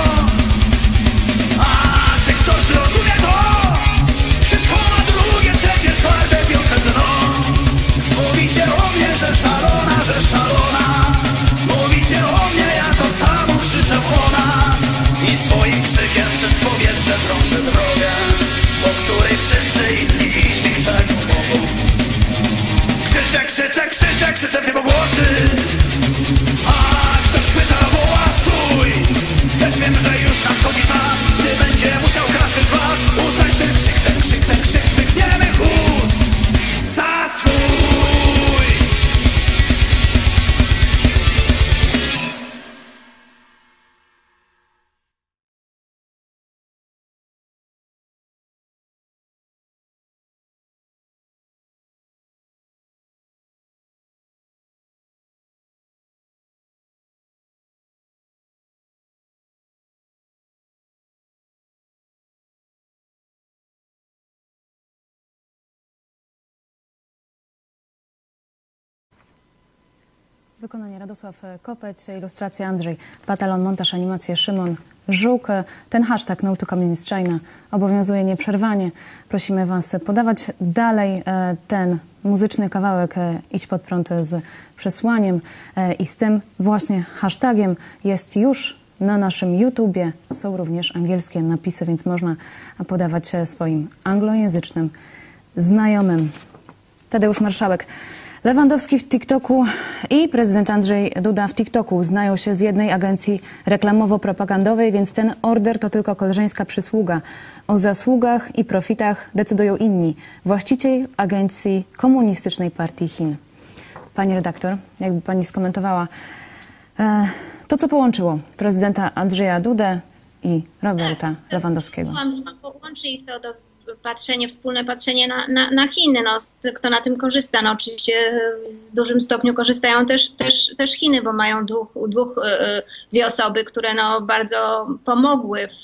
A czy ktoś zrozumie to? Wszystko ma drugie, trzecie, czwarte, piąte dno. Mówicie o mnie, że szalona, że szalona. Mówicie o mnie, ja to samo krzyczę o nas. I swoim krzykiem przez powietrze drążę drogę, po której wszyscy inni iść niczego mogą. Krzyczę, krzyczę, krzyczę, krzyczę w niebo głosy. A ktoś chwyta, woła stój. Lecz wiem, że już nadchodzi czas, gdy będzie musiał każdy z was uznać ten krzyk, ten krzyk, ten krzyk zmykniemy ust za swój. Wykonanie Radosław Kopeć, ilustracja Andrzej Patalon, montaż, animacje Szymon Żuk. Ten hashtag No to Communist China obowiązuje nieprzerwanie. Prosimy Was podawać dalej ten muzyczny kawałek Idź pod prąd z przesłaniem i z tym właśnie hashtagiem jest już na naszym YouTubie. Są również angielskie napisy, więc można podawać swoim anglojęzycznym znajomym. Tadeusz Marszałek. Lewandowski w TikToku i prezydent Andrzej Duda w TikToku znają się z jednej agencji reklamowo-propagandowej, więc ten order to tylko koleżeńska przysługa. O zasługach i profitach decydują inni. Właściciel agencji Komunistycznej Partii Chin. Pani redaktor, jakby pani skomentowała e, to, co połączyło prezydenta Andrzeja Dudę i Roberta Lewandowskiego. Połączy ich to do patrzenie, wspólne patrzenie na, na, na Chiny. No, kto na tym korzysta? No, oczywiście w dużym stopniu korzystają też, też, też Chiny, bo mają dwóch, dwóch, dwie osoby, które no, bardzo pomogły w,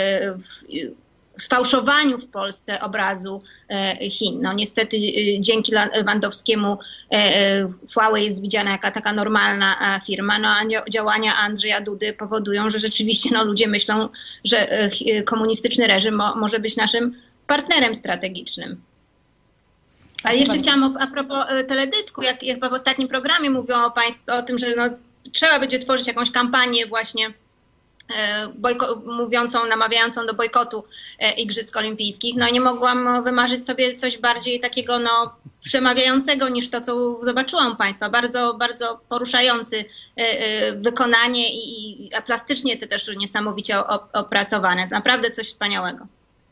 w sfałszowaniu w Polsce obrazu Chin. No niestety dzięki Lewandowskiemu Huawei jest widziana jako taka normalna firma, no a działania Andrzeja Dudy powodują, że rzeczywiście no, ludzie myślą, że komunistyczny reżim mo może być naszym partnerem strategicznym. A jeszcze chciałam a propos teledysku, jak, jak w ostatnim programie mówiłam o, państw, o tym, że no, trzeba będzie tworzyć jakąś kampanię właśnie Bojko mówiącą, namawiającą do bojkotu e, Igrzysk Olimpijskich. No i nie mogłam wymarzyć sobie coś bardziej takiego no, przemawiającego niż to, co zobaczyłam Państwa. Bardzo, bardzo poruszający e, e, wykonanie i, i a plastycznie te też niesamowicie opracowane. Naprawdę coś wspaniałego.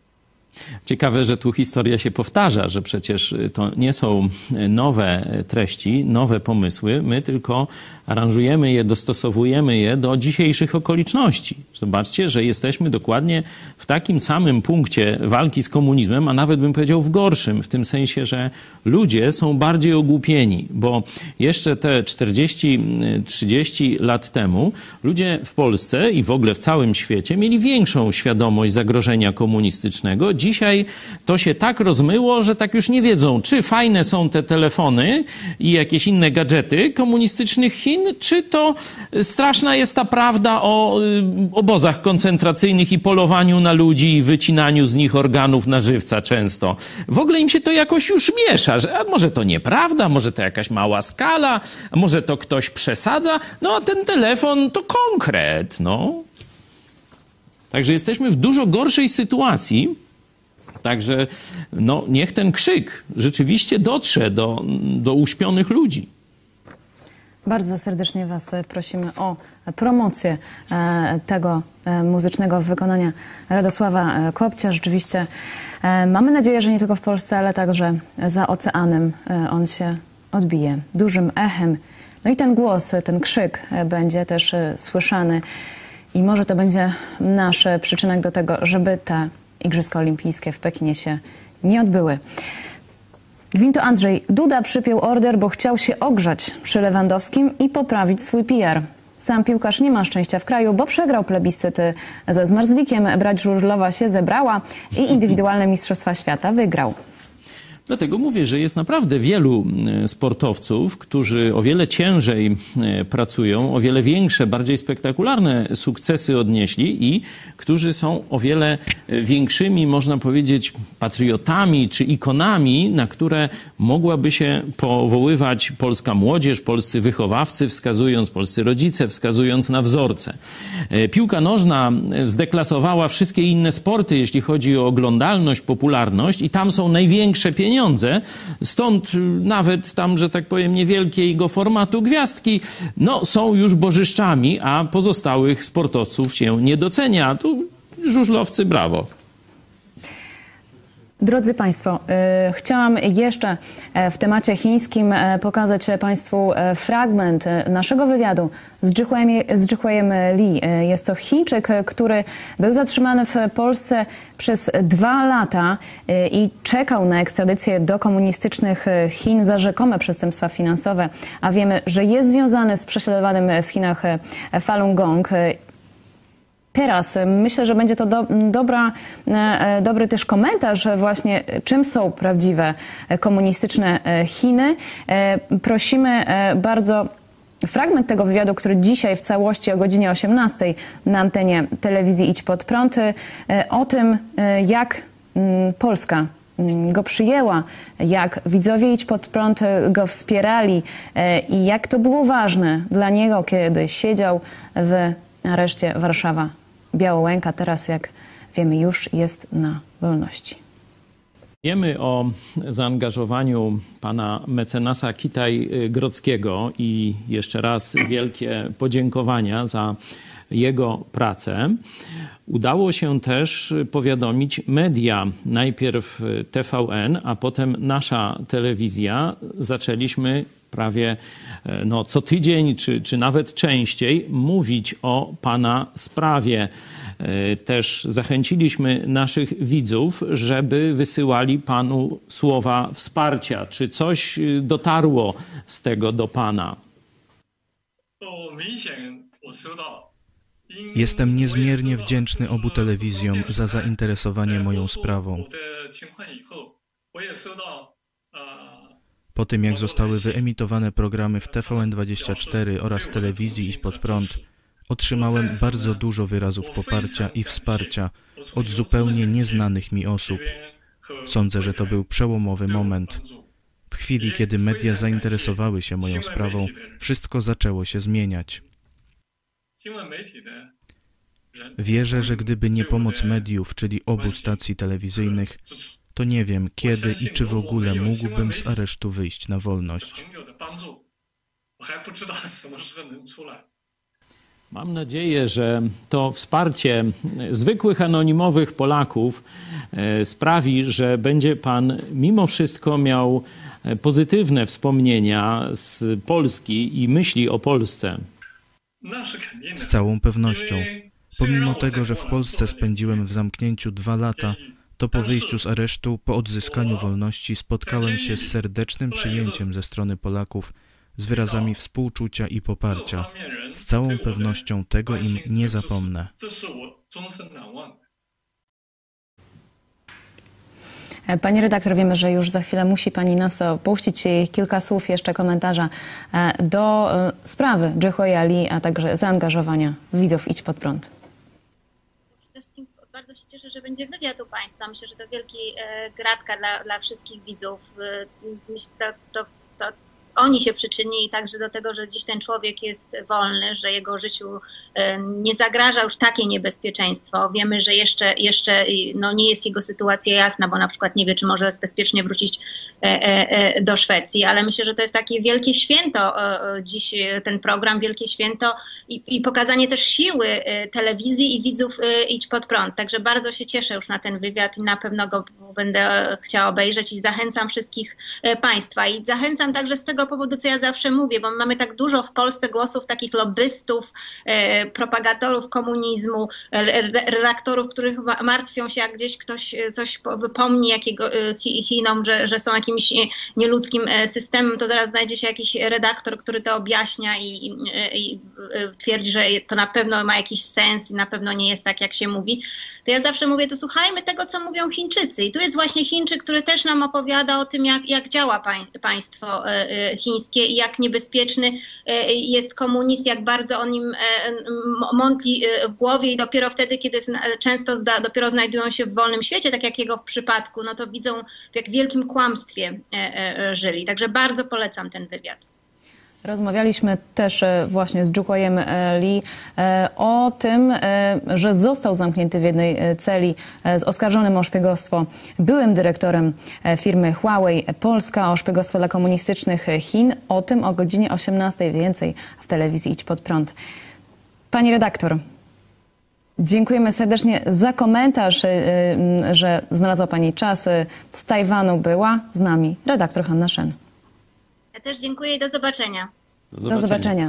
Ciekawe, że tu historia się powtarza, że przecież to nie są nowe treści, nowe pomysły. My tylko aranżujemy je, dostosowujemy je do dzisiejszych okoliczności. Zobaczcie, że jesteśmy dokładnie w takim samym punkcie walki z komunizmem, a nawet bym powiedział w gorszym, w tym sensie, że ludzie są bardziej ogłupieni, bo jeszcze te czterdzieści trzydzieści lat temu ludzie w Polsce i w ogóle w całym świecie mieli większą świadomość zagrożenia komunistycznego. Dzisiaj to się tak rozmyło, że tak już nie wiedzą, czy fajne są te telefony i jakieś inne gadżety komunistycznych Chin, czy to straszna jest ta prawda o obozach koncentracyjnych i polowaniu na ludzi i wycinaniu z nich organów na żywca często. W ogóle im się to jakoś już miesza, że a może to nieprawda, może to jakaś mała skala, a może to ktoś przesadza, no a ten telefon to konkret, no. Także jesteśmy w dużo gorszej sytuacji. Także no, niech ten krzyk rzeczywiście dotrze do, do uśpionych ludzi. Bardzo serdecznie Was prosimy o promocję tego muzycznego wykonania Radosława Kopcia. Rzeczywiście mamy nadzieję, że nie tylko w Polsce, ale także za oceanem on się odbije dużym echem. No i ten głos, ten krzyk będzie też słyszany i może to będzie nasz przyczynek do tego, żeby te Igrzyska Olimpijskie w Pekinie się nie odbyły. Gwinto Andrzej Duda przypiął order, bo chciał się ogrzać przy Lewandowskim i poprawić swój P R. Sam piłkarz nie ma szczęścia w kraju, bo przegrał plebiscyty ze Zmarzlikiem, brać żużlowa się zebrała i indywidualne Mistrzostwa Świata wygrał. Dlatego mówię, że jest naprawdę wielu sportowców, którzy o wiele ciężej pracują, o wiele większe, bardziej spektakularne sukcesy odnieśli i którzy są o wiele większymi, można powiedzieć, patriotami czy ikonami, na które mogłaby się powoływać polska młodzież, polscy wychowawcy, wskazując, polscy rodzice, wskazując na wzorce. Piłka nożna zdeklasowała wszystkie inne sporty, jeśli chodzi o oglądalność, popularność i tam są największe pieniądze. Pieniądze. Stąd nawet tam, że tak powiem, niewielkiego formatu gwiazdki, no, są już bożyszczami, a pozostałych sportowców się nie docenia. Tu żużlowcy brawo. Drodzy Państwo, y, chciałam jeszcze w temacie chińskim pokazać Państwu fragment naszego wywiadu z Zhihuiem Li. Jest to Chińczyk, który był zatrzymany w Polsce przez dwa lata i czekał na ekstradycję do komunistycznych Chin za rzekome przestępstwa finansowe, a wiemy, że jest związany z prześladowanym w Chinach Falun Gong. Teraz myślę, że będzie to do, dobra, dobry też komentarz właśnie, czym są prawdziwe komunistyczne Chiny. Prosimy bardzo fragment tego wywiadu, który dzisiaj w całości o godzinie osiemnastej na antenie telewizji Idź Pod Prąd, o tym, jak Polska go przyjęła, jak widzowie Idź Pod Prąd go wspierali i jak to było ważne dla niego, kiedy siedział w areszcie Warszawa Białołęka. Teraz, jak wiemy, już jest na wolności. Wiemy o zaangażowaniu pana mecenasa Kitaj-Grodzkiego i jeszcze raz wielkie podziękowania za jego pracę. Udało się też powiadomić media, najpierw T V N, a potem nasza telewizja. Zaczęliśmy prawie no, co tydzień, czy, czy nawet częściej mówić o pana sprawie. Też zachęciliśmy naszych widzów, żeby wysyłali panu słowa wsparcia. Czy coś dotarło z tego do pana? Jestem niezmiernie wdzięczny obu telewizjom za zainteresowanie moją sprawą. Po tym, jak zostały wyemitowane programy w T V N dwadzieścia cztery oraz telewizji Idź Pod Prąd, otrzymałem bardzo dużo wyrazów poparcia i wsparcia od zupełnie nieznanych mi osób. Sądzę, że to był przełomowy moment. W chwili, kiedy media zainteresowały się moją sprawą, wszystko zaczęło się zmieniać. Wierzę, że gdyby nie pomoc mediów, czyli obu stacji telewizyjnych, to nie wiem, kiedy i czy w ogóle mógłbym z aresztu wyjść na wolność. Mam nadzieję, że to wsparcie zwykłych, anonimowych Polaków sprawi, że będzie pan mimo wszystko miał pozytywne wspomnienia z Polski i myśli o Polsce. Z całą pewnością. Pomimo tego, że w Polsce spędziłem w zamknięciu dwa lata, to po wyjściu z aresztu, po odzyskaniu wolności spotkałem się z serdecznym przyjęciem ze strony Polaków, z wyrazami współczucia i poparcia. Z całą pewnością tego im nie zapomnę. Pani redaktor, wiemy, że już za chwilę musi pani nas opuścić. Kilka słów jeszcze komentarza do sprawy Dżicho Ali, a także zaangażowania widzów Idź Pod Prąd. Przede wszystkim bardzo się cieszę, że będzie wywiad u państwa. Myślę, że to wielki gratka dla, dla wszystkich widzów. Myślę, to, to, to oni się przyczynili także do tego, że dziś ten człowiek jest wolny, że jego życiu nie zagraża już takie niebezpieczeństwo. Wiemy, że jeszcze, jeszcze no nie jest jego sytuacja jasna, bo na przykład nie wie, czy może bezpiecznie wrócić do Szwecji, ale myślę, że to jest takie wielkie święto dziś, ten program, wielkie święto i, i pokazanie też siły telewizji i widzów Idź Pod Prąd. Także bardzo się cieszę już na ten wywiad i na pewno go będę chciała obejrzeć i zachęcam wszystkich państwa. I zachęcam także z tego powodu, co ja zawsze mówię, bo mamy tak dużo w Polsce głosów takich lobbystów, e, propagatorów komunizmu, redaktorów, których martwią się, jak gdzieś ktoś coś pomni jakiego, Chinom, że, że są jakimś nieludzkim systemem, to zaraz znajdzie się jakiś redaktor, który to objaśnia i, i, i twierdzi, że to na pewno ma jakiś sens i na pewno nie jest tak, jak się mówi. To ja zawsze mówię, to słuchajmy tego, co mówią Chińczycy. I tu jest właśnie Chińczyk, który też nam opowiada o tym, jak, jak działa pań, państwo chińskie i jak niebezpieczny jest komunizm, jak bardzo on im mątli w głowie i dopiero wtedy, kiedy często zda, dopiero znajdują się w wolnym świecie, tak jak jego w przypadku, no to widzą, w jak wielkim kłamstwie żyli. Także bardzo polecam ten wywiad. Rozmawialiśmy też właśnie z Dżichojem Lee o tym, że został zamknięty w jednej celi z oskarżonym o szpiegostwo byłym dyrektorem firmy Huawei Polska, o szpiegostwo dla komunistycznych Chin. O tym o godzinie osiemnastej więcej w telewizji Idź Pod Prąd. Pani redaktor, dziękujemy serdecznie za komentarz, że znalazła pani czas. Z Tajwanu była z nami redaktor Hanna Shen. Ja też dziękuję i do zobaczenia. Do zobaczenia. Do zobaczenia.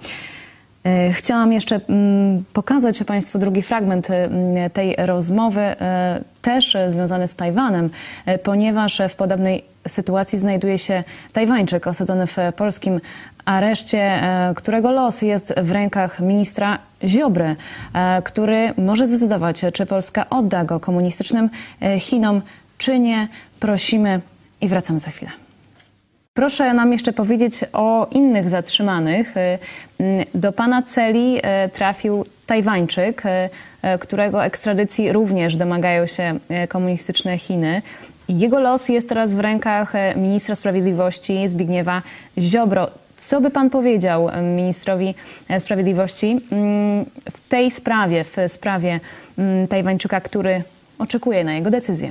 Chciałam jeszcze pokazać Państwu drugi fragment tej rozmowy, też związany z Tajwanem, ponieważ w podobnej sytuacji znajduje się Tajwańczyk osadzony w polskim areszcie, którego los jest w rękach ministra Ziobry, który może zdecydować, czy Polska odda go komunistycznym Chinom, czy nie. Prosimy i wracamy za chwilę. Proszę nam jeszcze powiedzieć o innych zatrzymanych. Do pana celi trafił Tajwańczyk, którego ekstradycji również domagają się komunistyczne Chiny. Jego los jest teraz w rękach ministra sprawiedliwości Zbigniewa Ziobro. Co by pan powiedział ministrowi sprawiedliwości w tej sprawie, w sprawie Tajwańczyka, który oczekuje na jego decyzję?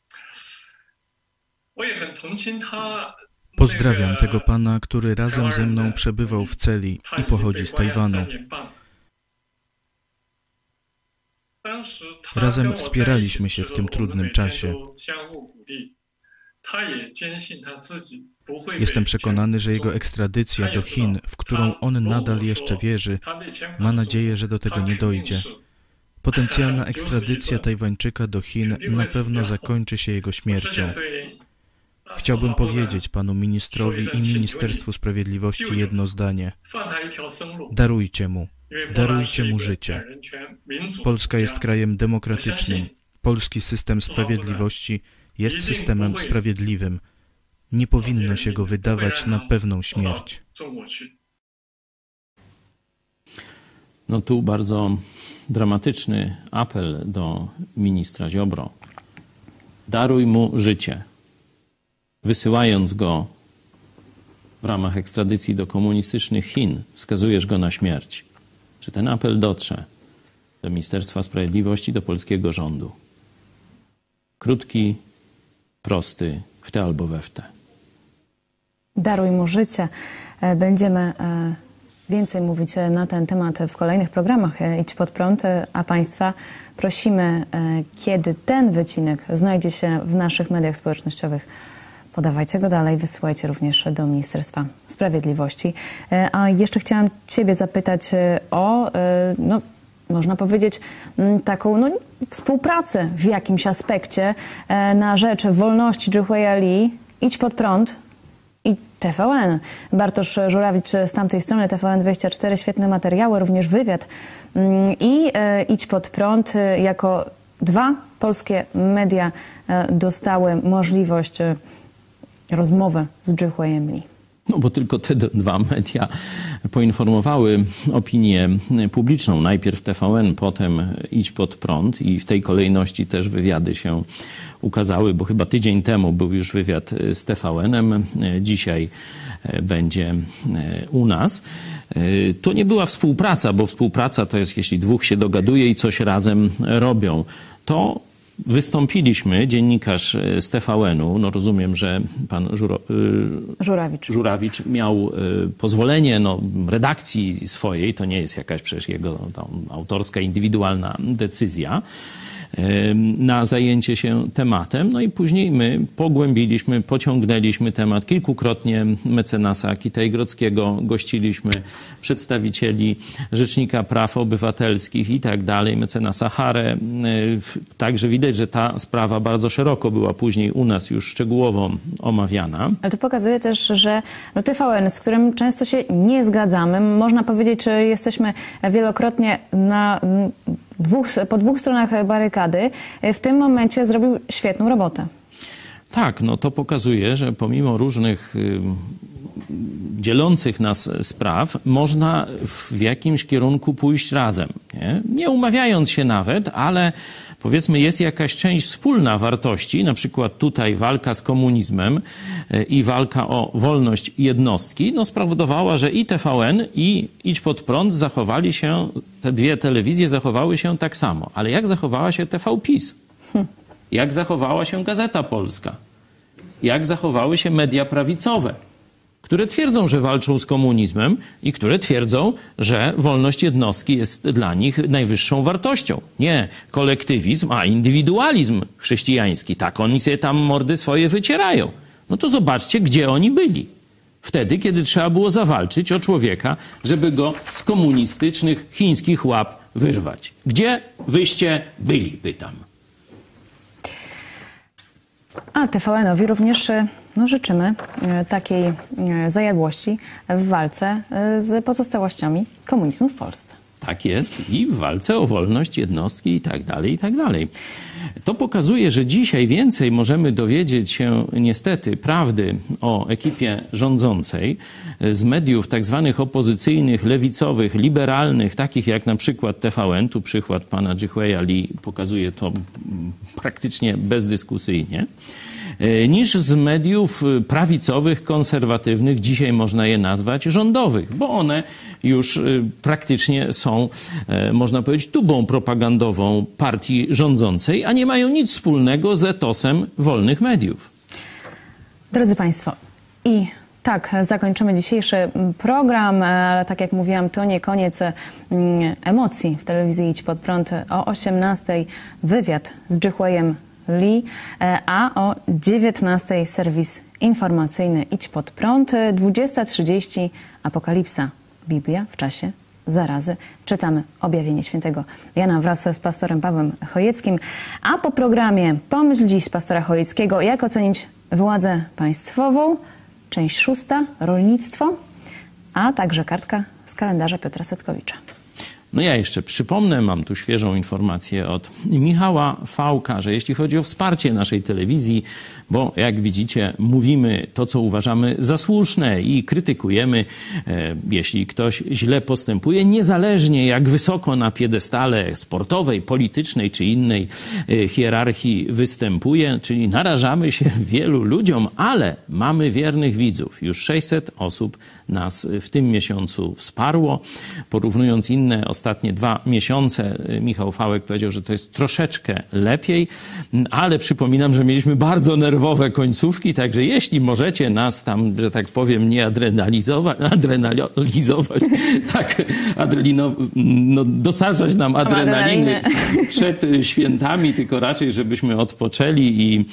Pozdrawiam tego pana, który razem ze mną przebywał w celi i pochodzi z Tajwanu. Razem wspieraliśmy się w tym trudnym czasie. Jestem przekonany, że jego ekstradycja do Chin, w którą on nadal jeszcze wierzy, ma nadzieję, że do tego nie dojdzie. Potencjalna ekstradycja Tajwańczyka do Chin na pewno zakończy się jego śmiercią. Chciałbym powiedzieć panu ministrowi i Ministerstwu Sprawiedliwości jedno zdanie. Darujcie mu. Darujcie mu życie. Polska jest krajem demokratycznym. Polski system sprawiedliwości jest systemem sprawiedliwym. Nie powinno się go wydawać na pewną śmierć. No tu bardzo dramatyczny apel do ministra Ziobro. Daruj mu życie. Wysyłając go w ramach ekstradycji do komunistycznych Chin, skazujesz go na śmierć. Czy ten apel dotrze do Ministerstwa Sprawiedliwości, do polskiego rządu? Krótki, prosty, w te albo we w te. Daruj mu życie. Będziemy więcej mówić na ten temat w kolejnych programach Idź Pod Prąd, a państwa prosimy, kiedy ten wycinek znajdzie się w naszych mediach społecznościowych, podawajcie go dalej, wysyłajcie również do Ministerstwa Sprawiedliwości. A jeszcze chciałam ciebie zapytać o, no, można powiedzieć, taką no, współpracę w jakimś aspekcie na rzecz wolności Zhihua Li. Idź Pod Prąd i T V N. Bartosz Żurawicz z tamtej strony, T V N dwadzieścia cztery, świetne materiały, również wywiad. I Idź Pod Prąd jako dwa polskie media dostały możliwość rozmowy z Zhihua Li. No bo tylko te dwa media poinformowały opinię publiczną. Najpierw T V N, potem Idź Pod Prąd i w tej kolejności też wywiady się ukazały, bo chyba tydzień temu był już wywiad z T V N-em, dzisiaj będzie u nas. To nie była współpraca, bo współpraca to jest, jeśli dwóch się dogaduje i coś razem robią. To wystąpiliśmy, dziennikarz z T V N-u, no rozumiem, że pan Żuro, Żurawicz. Żurawicz miał pozwolenie no, redakcji swojej, to nie jest jakaś przecież jego tam, autorska, indywidualna decyzja, na zajęcie się tematem. No i później my pogłębiliśmy, pociągnęliśmy temat. Kilkukrotnie mecenasa Kitej-Grodzkiego gościliśmy, przedstawicieli Rzecznika Praw Obywatelskich i tak dalej, mecenasa Harę. Także widać, że ta sprawa bardzo szeroko była później u nas już szczegółowo omawiana. Ale to pokazuje też, że no T V N, z którym często się nie zgadzamy, można powiedzieć, że jesteśmy wielokrotnie na dwóch, po dwóch stronach barykady, w tym momencie zrobił świetną robotę. Tak, no to pokazuje, że pomimo różnych y, dzielących nas spraw, można w jakimś kierunku pójść razem. Nie, nie umawiając się nawet, ale powiedzmy jest jakaś część wspólna wartości, na przykład tutaj walka z komunizmem y, i walka o wolność jednostki, no spowodowała, że i T V N, i Idź Pod Prąd zachowali się, te dwie telewizje zachowały się tak samo. Ale jak zachowała się T V PiS? Hm. Jak zachowała się Gazeta Polska? Jak zachowały się media prawicowe, które twierdzą, że walczą z komunizmem i które twierdzą, że wolność jednostki jest dla nich najwyższą wartością. Nie kolektywizm, a indywidualizm chrześcijański. Tak oni sobie tam mordy swoje wycierają. No to zobaczcie, gdzie oni byli. Wtedy, kiedy trzeba było zawalczyć o człowieka, żeby go z komunistycznych chińskich łap wyrwać. Gdzie wyście byli, pytam. A T V N-owi również no, życzymy takiej zajadłości w walce z pozostałościami komunizmu w Polsce. Tak jest i w walce o wolność jednostki i tak dalej, i tak dalej. To pokazuje, że dzisiaj więcej możemy dowiedzieć się niestety prawdy o ekipie rządzącej z mediów tak zwanych opozycyjnych, lewicowych, liberalnych, takich jak na przykład T V N, tu przykład pana Dżichweja Lee pokazuje to praktycznie bezdyskusyjnie, niż z mediów prawicowych, konserwatywnych, dzisiaj można je nazwać rządowych, bo one już praktycznie są, można powiedzieć, tubą propagandową partii rządzącej, a nie mają nic wspólnego z etosem wolnych mediów. Drodzy Państwo, i tak, zakończymy dzisiejszy program, ale tak jak mówiłam, to nie koniec emocji w telewizji Idź Pod Prąd. O osiemnastej wywiad z Dżichwejem Lee, a o dziewiętnastej serwis informacyjny Idź Pod Prąd, dwudziesta trzydzieści Apokalipsa, Biblia w czasie zarazy. Czytamy objawienie świętego Jana wraz z pastorem Pawłem Chojeckim, a po programie Pomyśl dziś pastora Chojeckiego, jak ocenić władzę państwową, część szósta, rolnictwo, a także kartka z kalendarza Piotra Setkowicza. No ja jeszcze przypomnę, mam tu świeżą informację od Michała Fałka, że jeśli chodzi o wsparcie naszej telewizji, bo jak widzicie mówimy to, co uważamy za słuszne i krytykujemy, e, jeśli ktoś źle postępuje, niezależnie jak wysoko na piedestale sportowej, politycznej czy innej e, hierarchii występuje, czyli narażamy się wielu ludziom, ale mamy wiernych widzów. Już sześćset osób nas w tym miesiącu wsparło. Porównując inne ostatnie dwa miesiące, Michał Fałek powiedział, że to jest troszeczkę lepiej, ale przypominam, że mieliśmy bardzo nerwowe końcówki, także jeśli możecie nas tam, że tak powiem, nie adrenalizować, adrenalizować, tak, adrenalino, no, dostarczać nam adrenaliny przed świętami, tylko raczej, żebyśmy odpoczęli i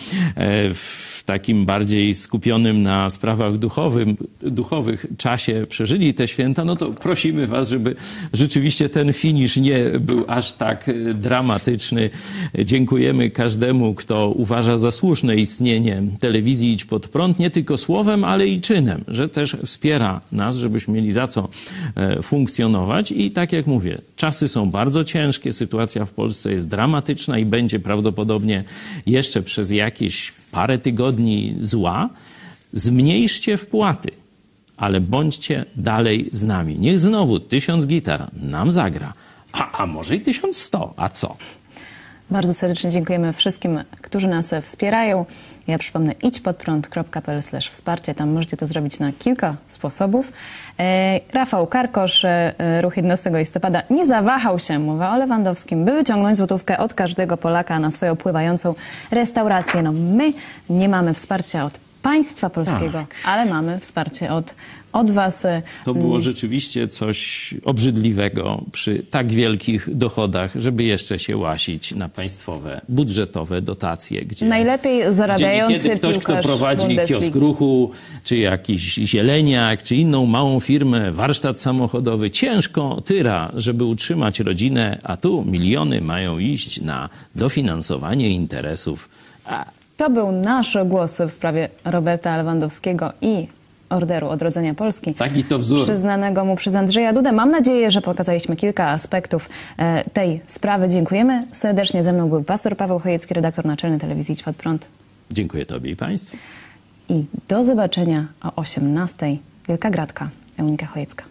w takim bardziej skupionym na sprawach duchowym, duchowych czasie przeżyli te święta, no to prosimy was, żeby rzeczywiście ten finisz nie był aż tak dramatyczny. Dziękujemy każdemu, kto uważa za słuszne istnienie telewizji Idź Pod Prąd, nie tylko słowem, ale i czynem, że też wspiera nas, żebyśmy mieli za co funkcjonować. I tak jak mówię, czasy są bardzo ciężkie, sytuacja w Polsce jest dramatyczna i będzie prawdopodobnie jeszcze przez jakieś parę tygodni zła. Zmniejszcie wpłaty, ale bądźcie dalej z nami. Niech znowu tysiąc gitar nam zagra, a, a może i tysiąc sto, a co? Bardzo serdecznie dziękujemy wszystkim, którzy nas wspierają. Ja przypomnę idźpodprąd kropka p l slash wsparcie. Tam możecie to zrobić na kilka sposobów. E, Rafał Karkosz, e, Ruch jedenastego listopada, nie zawahał się, mowa o Lewandowskim, by wyciągnąć złotówkę od każdego Polaka na swoją pływającą restaurację. No my nie mamy wsparcia od państwa polskiego, tak, ale mamy wsparcie od, od was. To było rzeczywiście coś obrzydliwego przy tak wielkich dochodach, żeby jeszcze się łasić na państwowe, budżetowe dotacje. Gdzie, najlepiej zarabiający gdzie ktoś, kto prowadzi Bundesligi. kiosk ruchu, czy jakiś zieleniak, czy inną małą firmę, warsztat samochodowy, ciężko tyra, żeby utrzymać rodzinę, a tu miliony mają iść na dofinansowanie interesów. A to był nasz głos w sprawie Roberta Lewandowskiego i Orderu Odrodzenia Polski. Taki to wzór. Przyznanego mu przez Andrzeja Dudę. Mam nadzieję, że pokazaliśmy kilka aspektów e, tej sprawy. Dziękujemy serdecznie. Ze mną był pastor Paweł Chojecki, redaktor naczelny telewizji Idź Pod Prąd. Dziękuję tobie i państwu. I do zobaczenia o osiemnastej. Wielka Gratka. Eunika Chojecka.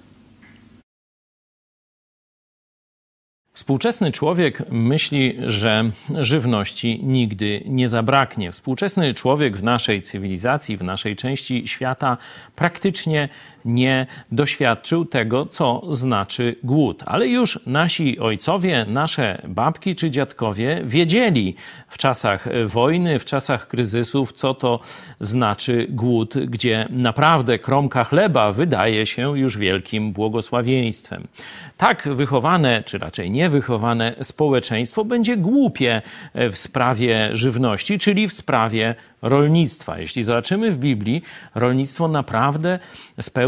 Współczesny człowiek myśli, że żywności nigdy nie zabraknie. Współczesny człowiek w naszej cywilizacji, w naszej części świata praktycznie nie doświadczył tego, co znaczy głód. Ale już nasi ojcowie, nasze babki czy dziadkowie wiedzieli w czasach wojny, w czasach kryzysów, co to znaczy głód, gdzie naprawdę kromka chleba wydaje się już wielkim błogosławieństwem. Tak wychowane, czy raczej niewychowane społeczeństwo będzie głupie w sprawie żywności, czyli w sprawie rolnictwa. Jeśli zobaczymy w Biblii, rolnictwo naprawdę spełnia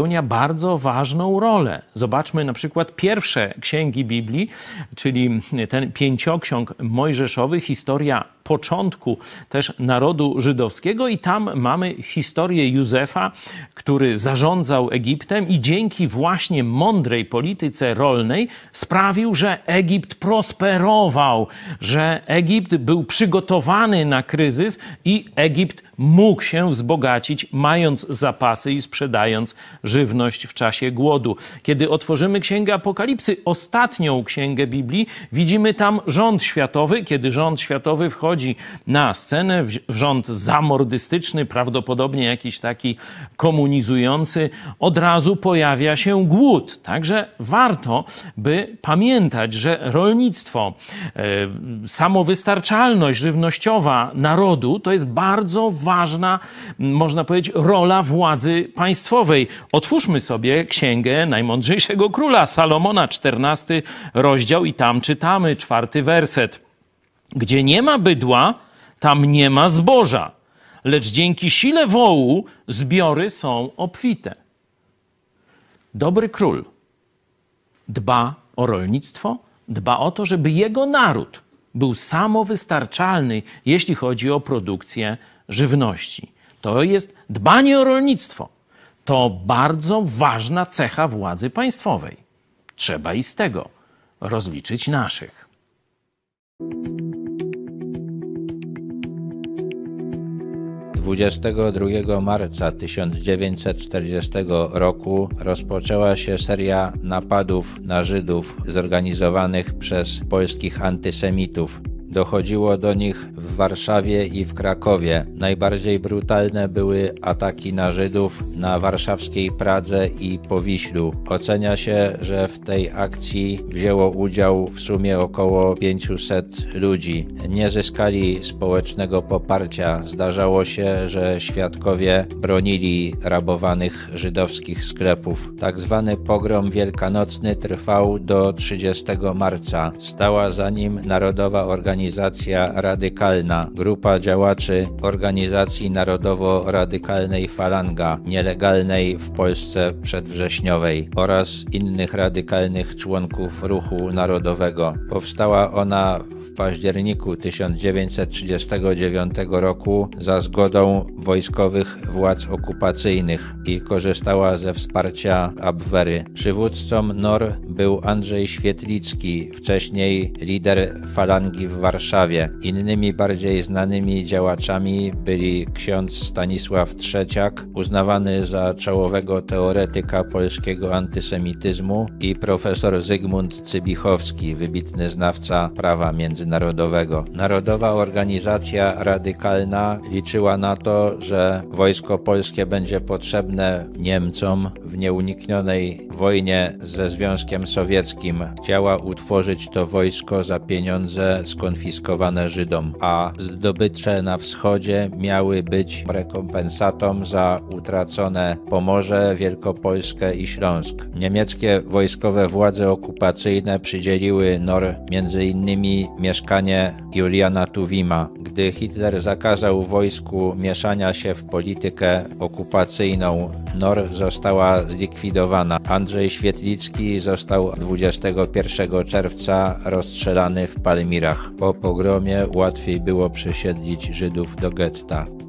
spełnia bardzo ważną rolę. Zobaczmy na przykład pierwsze księgi Biblii, czyli ten pięcioksiąg mojżeszowy, historia początku też narodu żydowskiego i tam mamy historię Józefa, który zarządzał Egiptem i dzięki właśnie mądrej polityce rolnej sprawił, że Egipt prosperował, że Egipt był przygotowany na kryzys i Egipt mógł się wzbogacić, mając zapasy i sprzedając żywność w czasie głodu. Kiedy otworzymy Księgę Apokalipsy, ostatnią księgę Biblii, widzimy tam rząd światowy. Kiedy rząd światowy wchodzi na scenę, rząd zamordystyczny, prawdopodobnie jakiś taki komunizujący, od razu pojawia się głód. Także warto, by pamiętać, że rolnictwo, samowystarczalność żywnościowa narodu to jest bardzo ważna, można powiedzieć, rola władzy państwowej. Otwórzmy sobie księgę najmądrzejszego króla Salomona, czternasty rozdział i tam czytamy czwarty werset. Gdzie nie ma bydła, tam nie ma zboża, lecz dzięki sile wołu zbiory są obfite. Dobry król dba o rolnictwo, dba o to, żeby jego naród był samowystarczalny, jeśli chodzi o produkcję żywności. To jest dbanie o rolnictwo. To bardzo ważna cecha władzy państwowej. Trzeba i z tego rozliczyć naszych. dwudziestego drugiego marca tysiąc dziewięćset czterdziestego roku rozpoczęła się seria napadów na Żydów zorganizowanych przez polskich antysemitów. Dochodziło do nich w Warszawie i w Krakowie. Najbardziej brutalne były ataki na Żydów na warszawskiej Pradze i Powiślu. Ocenia się, że w tej akcji wzięło udział w sumie około pięciuset ludzi. Nie zyskali społecznego poparcia. Zdarzało się, że świadkowie bronili rabowanych żydowskich sklepów. Tak zwany pogrom wielkanocny trwał do trzydziestego marca. Stała za nim Narodowa Organizacja Organizacja Radykalna, grupa działaczy Organizacji Narodowo-Radykalnej Falanga, nielegalnej w Polsce przedwrześniowej oraz innych radykalnych członków ruchu narodowego. Powstała ona w październiku tysiąc dziewięćset trzydziestego dziewiątego roku za zgodą wojskowych władz okupacyjnych i korzystała ze wsparcia Abwery. Przywódcą N O R był Andrzej Świetlicki, wcześniej lider Falangi w Warszawie. Innymi bardziej znanymi działaczami byli ksiądz Stanisław Trzeciak, uznawany za czołowego teoretyka polskiego antysemityzmu, i profesor Zygmunt Cybichowski, wybitny znawca prawa międzynarodowego. Narodowa Organizacja Radykalna liczyła na to, że wojsko polskie będzie potrzebne Niemcom w nieuniknionej wojnie ze Związkiem Sowieckim. Chciała utworzyć to wojsko za pieniądze skonfiskowane Żydom, a zdobycze na wschodzie miały być rekompensatą za utracone Pomorze, Wielkopolskę i Śląsk. Niemieckie wojskowe władze okupacyjne przydzieliły N O R między innymi mieszkanie Juliana Tuwima. Gdy Hitler zakazał wojsku mieszania się w politykę okupacyjną, N O R została zlikwidowana. Andrzej Świetlicki został dwudziestego pierwszego czerwca rozstrzelany w Palmirach. Po pogromie łatwiej było przesiedlić Żydów do getta.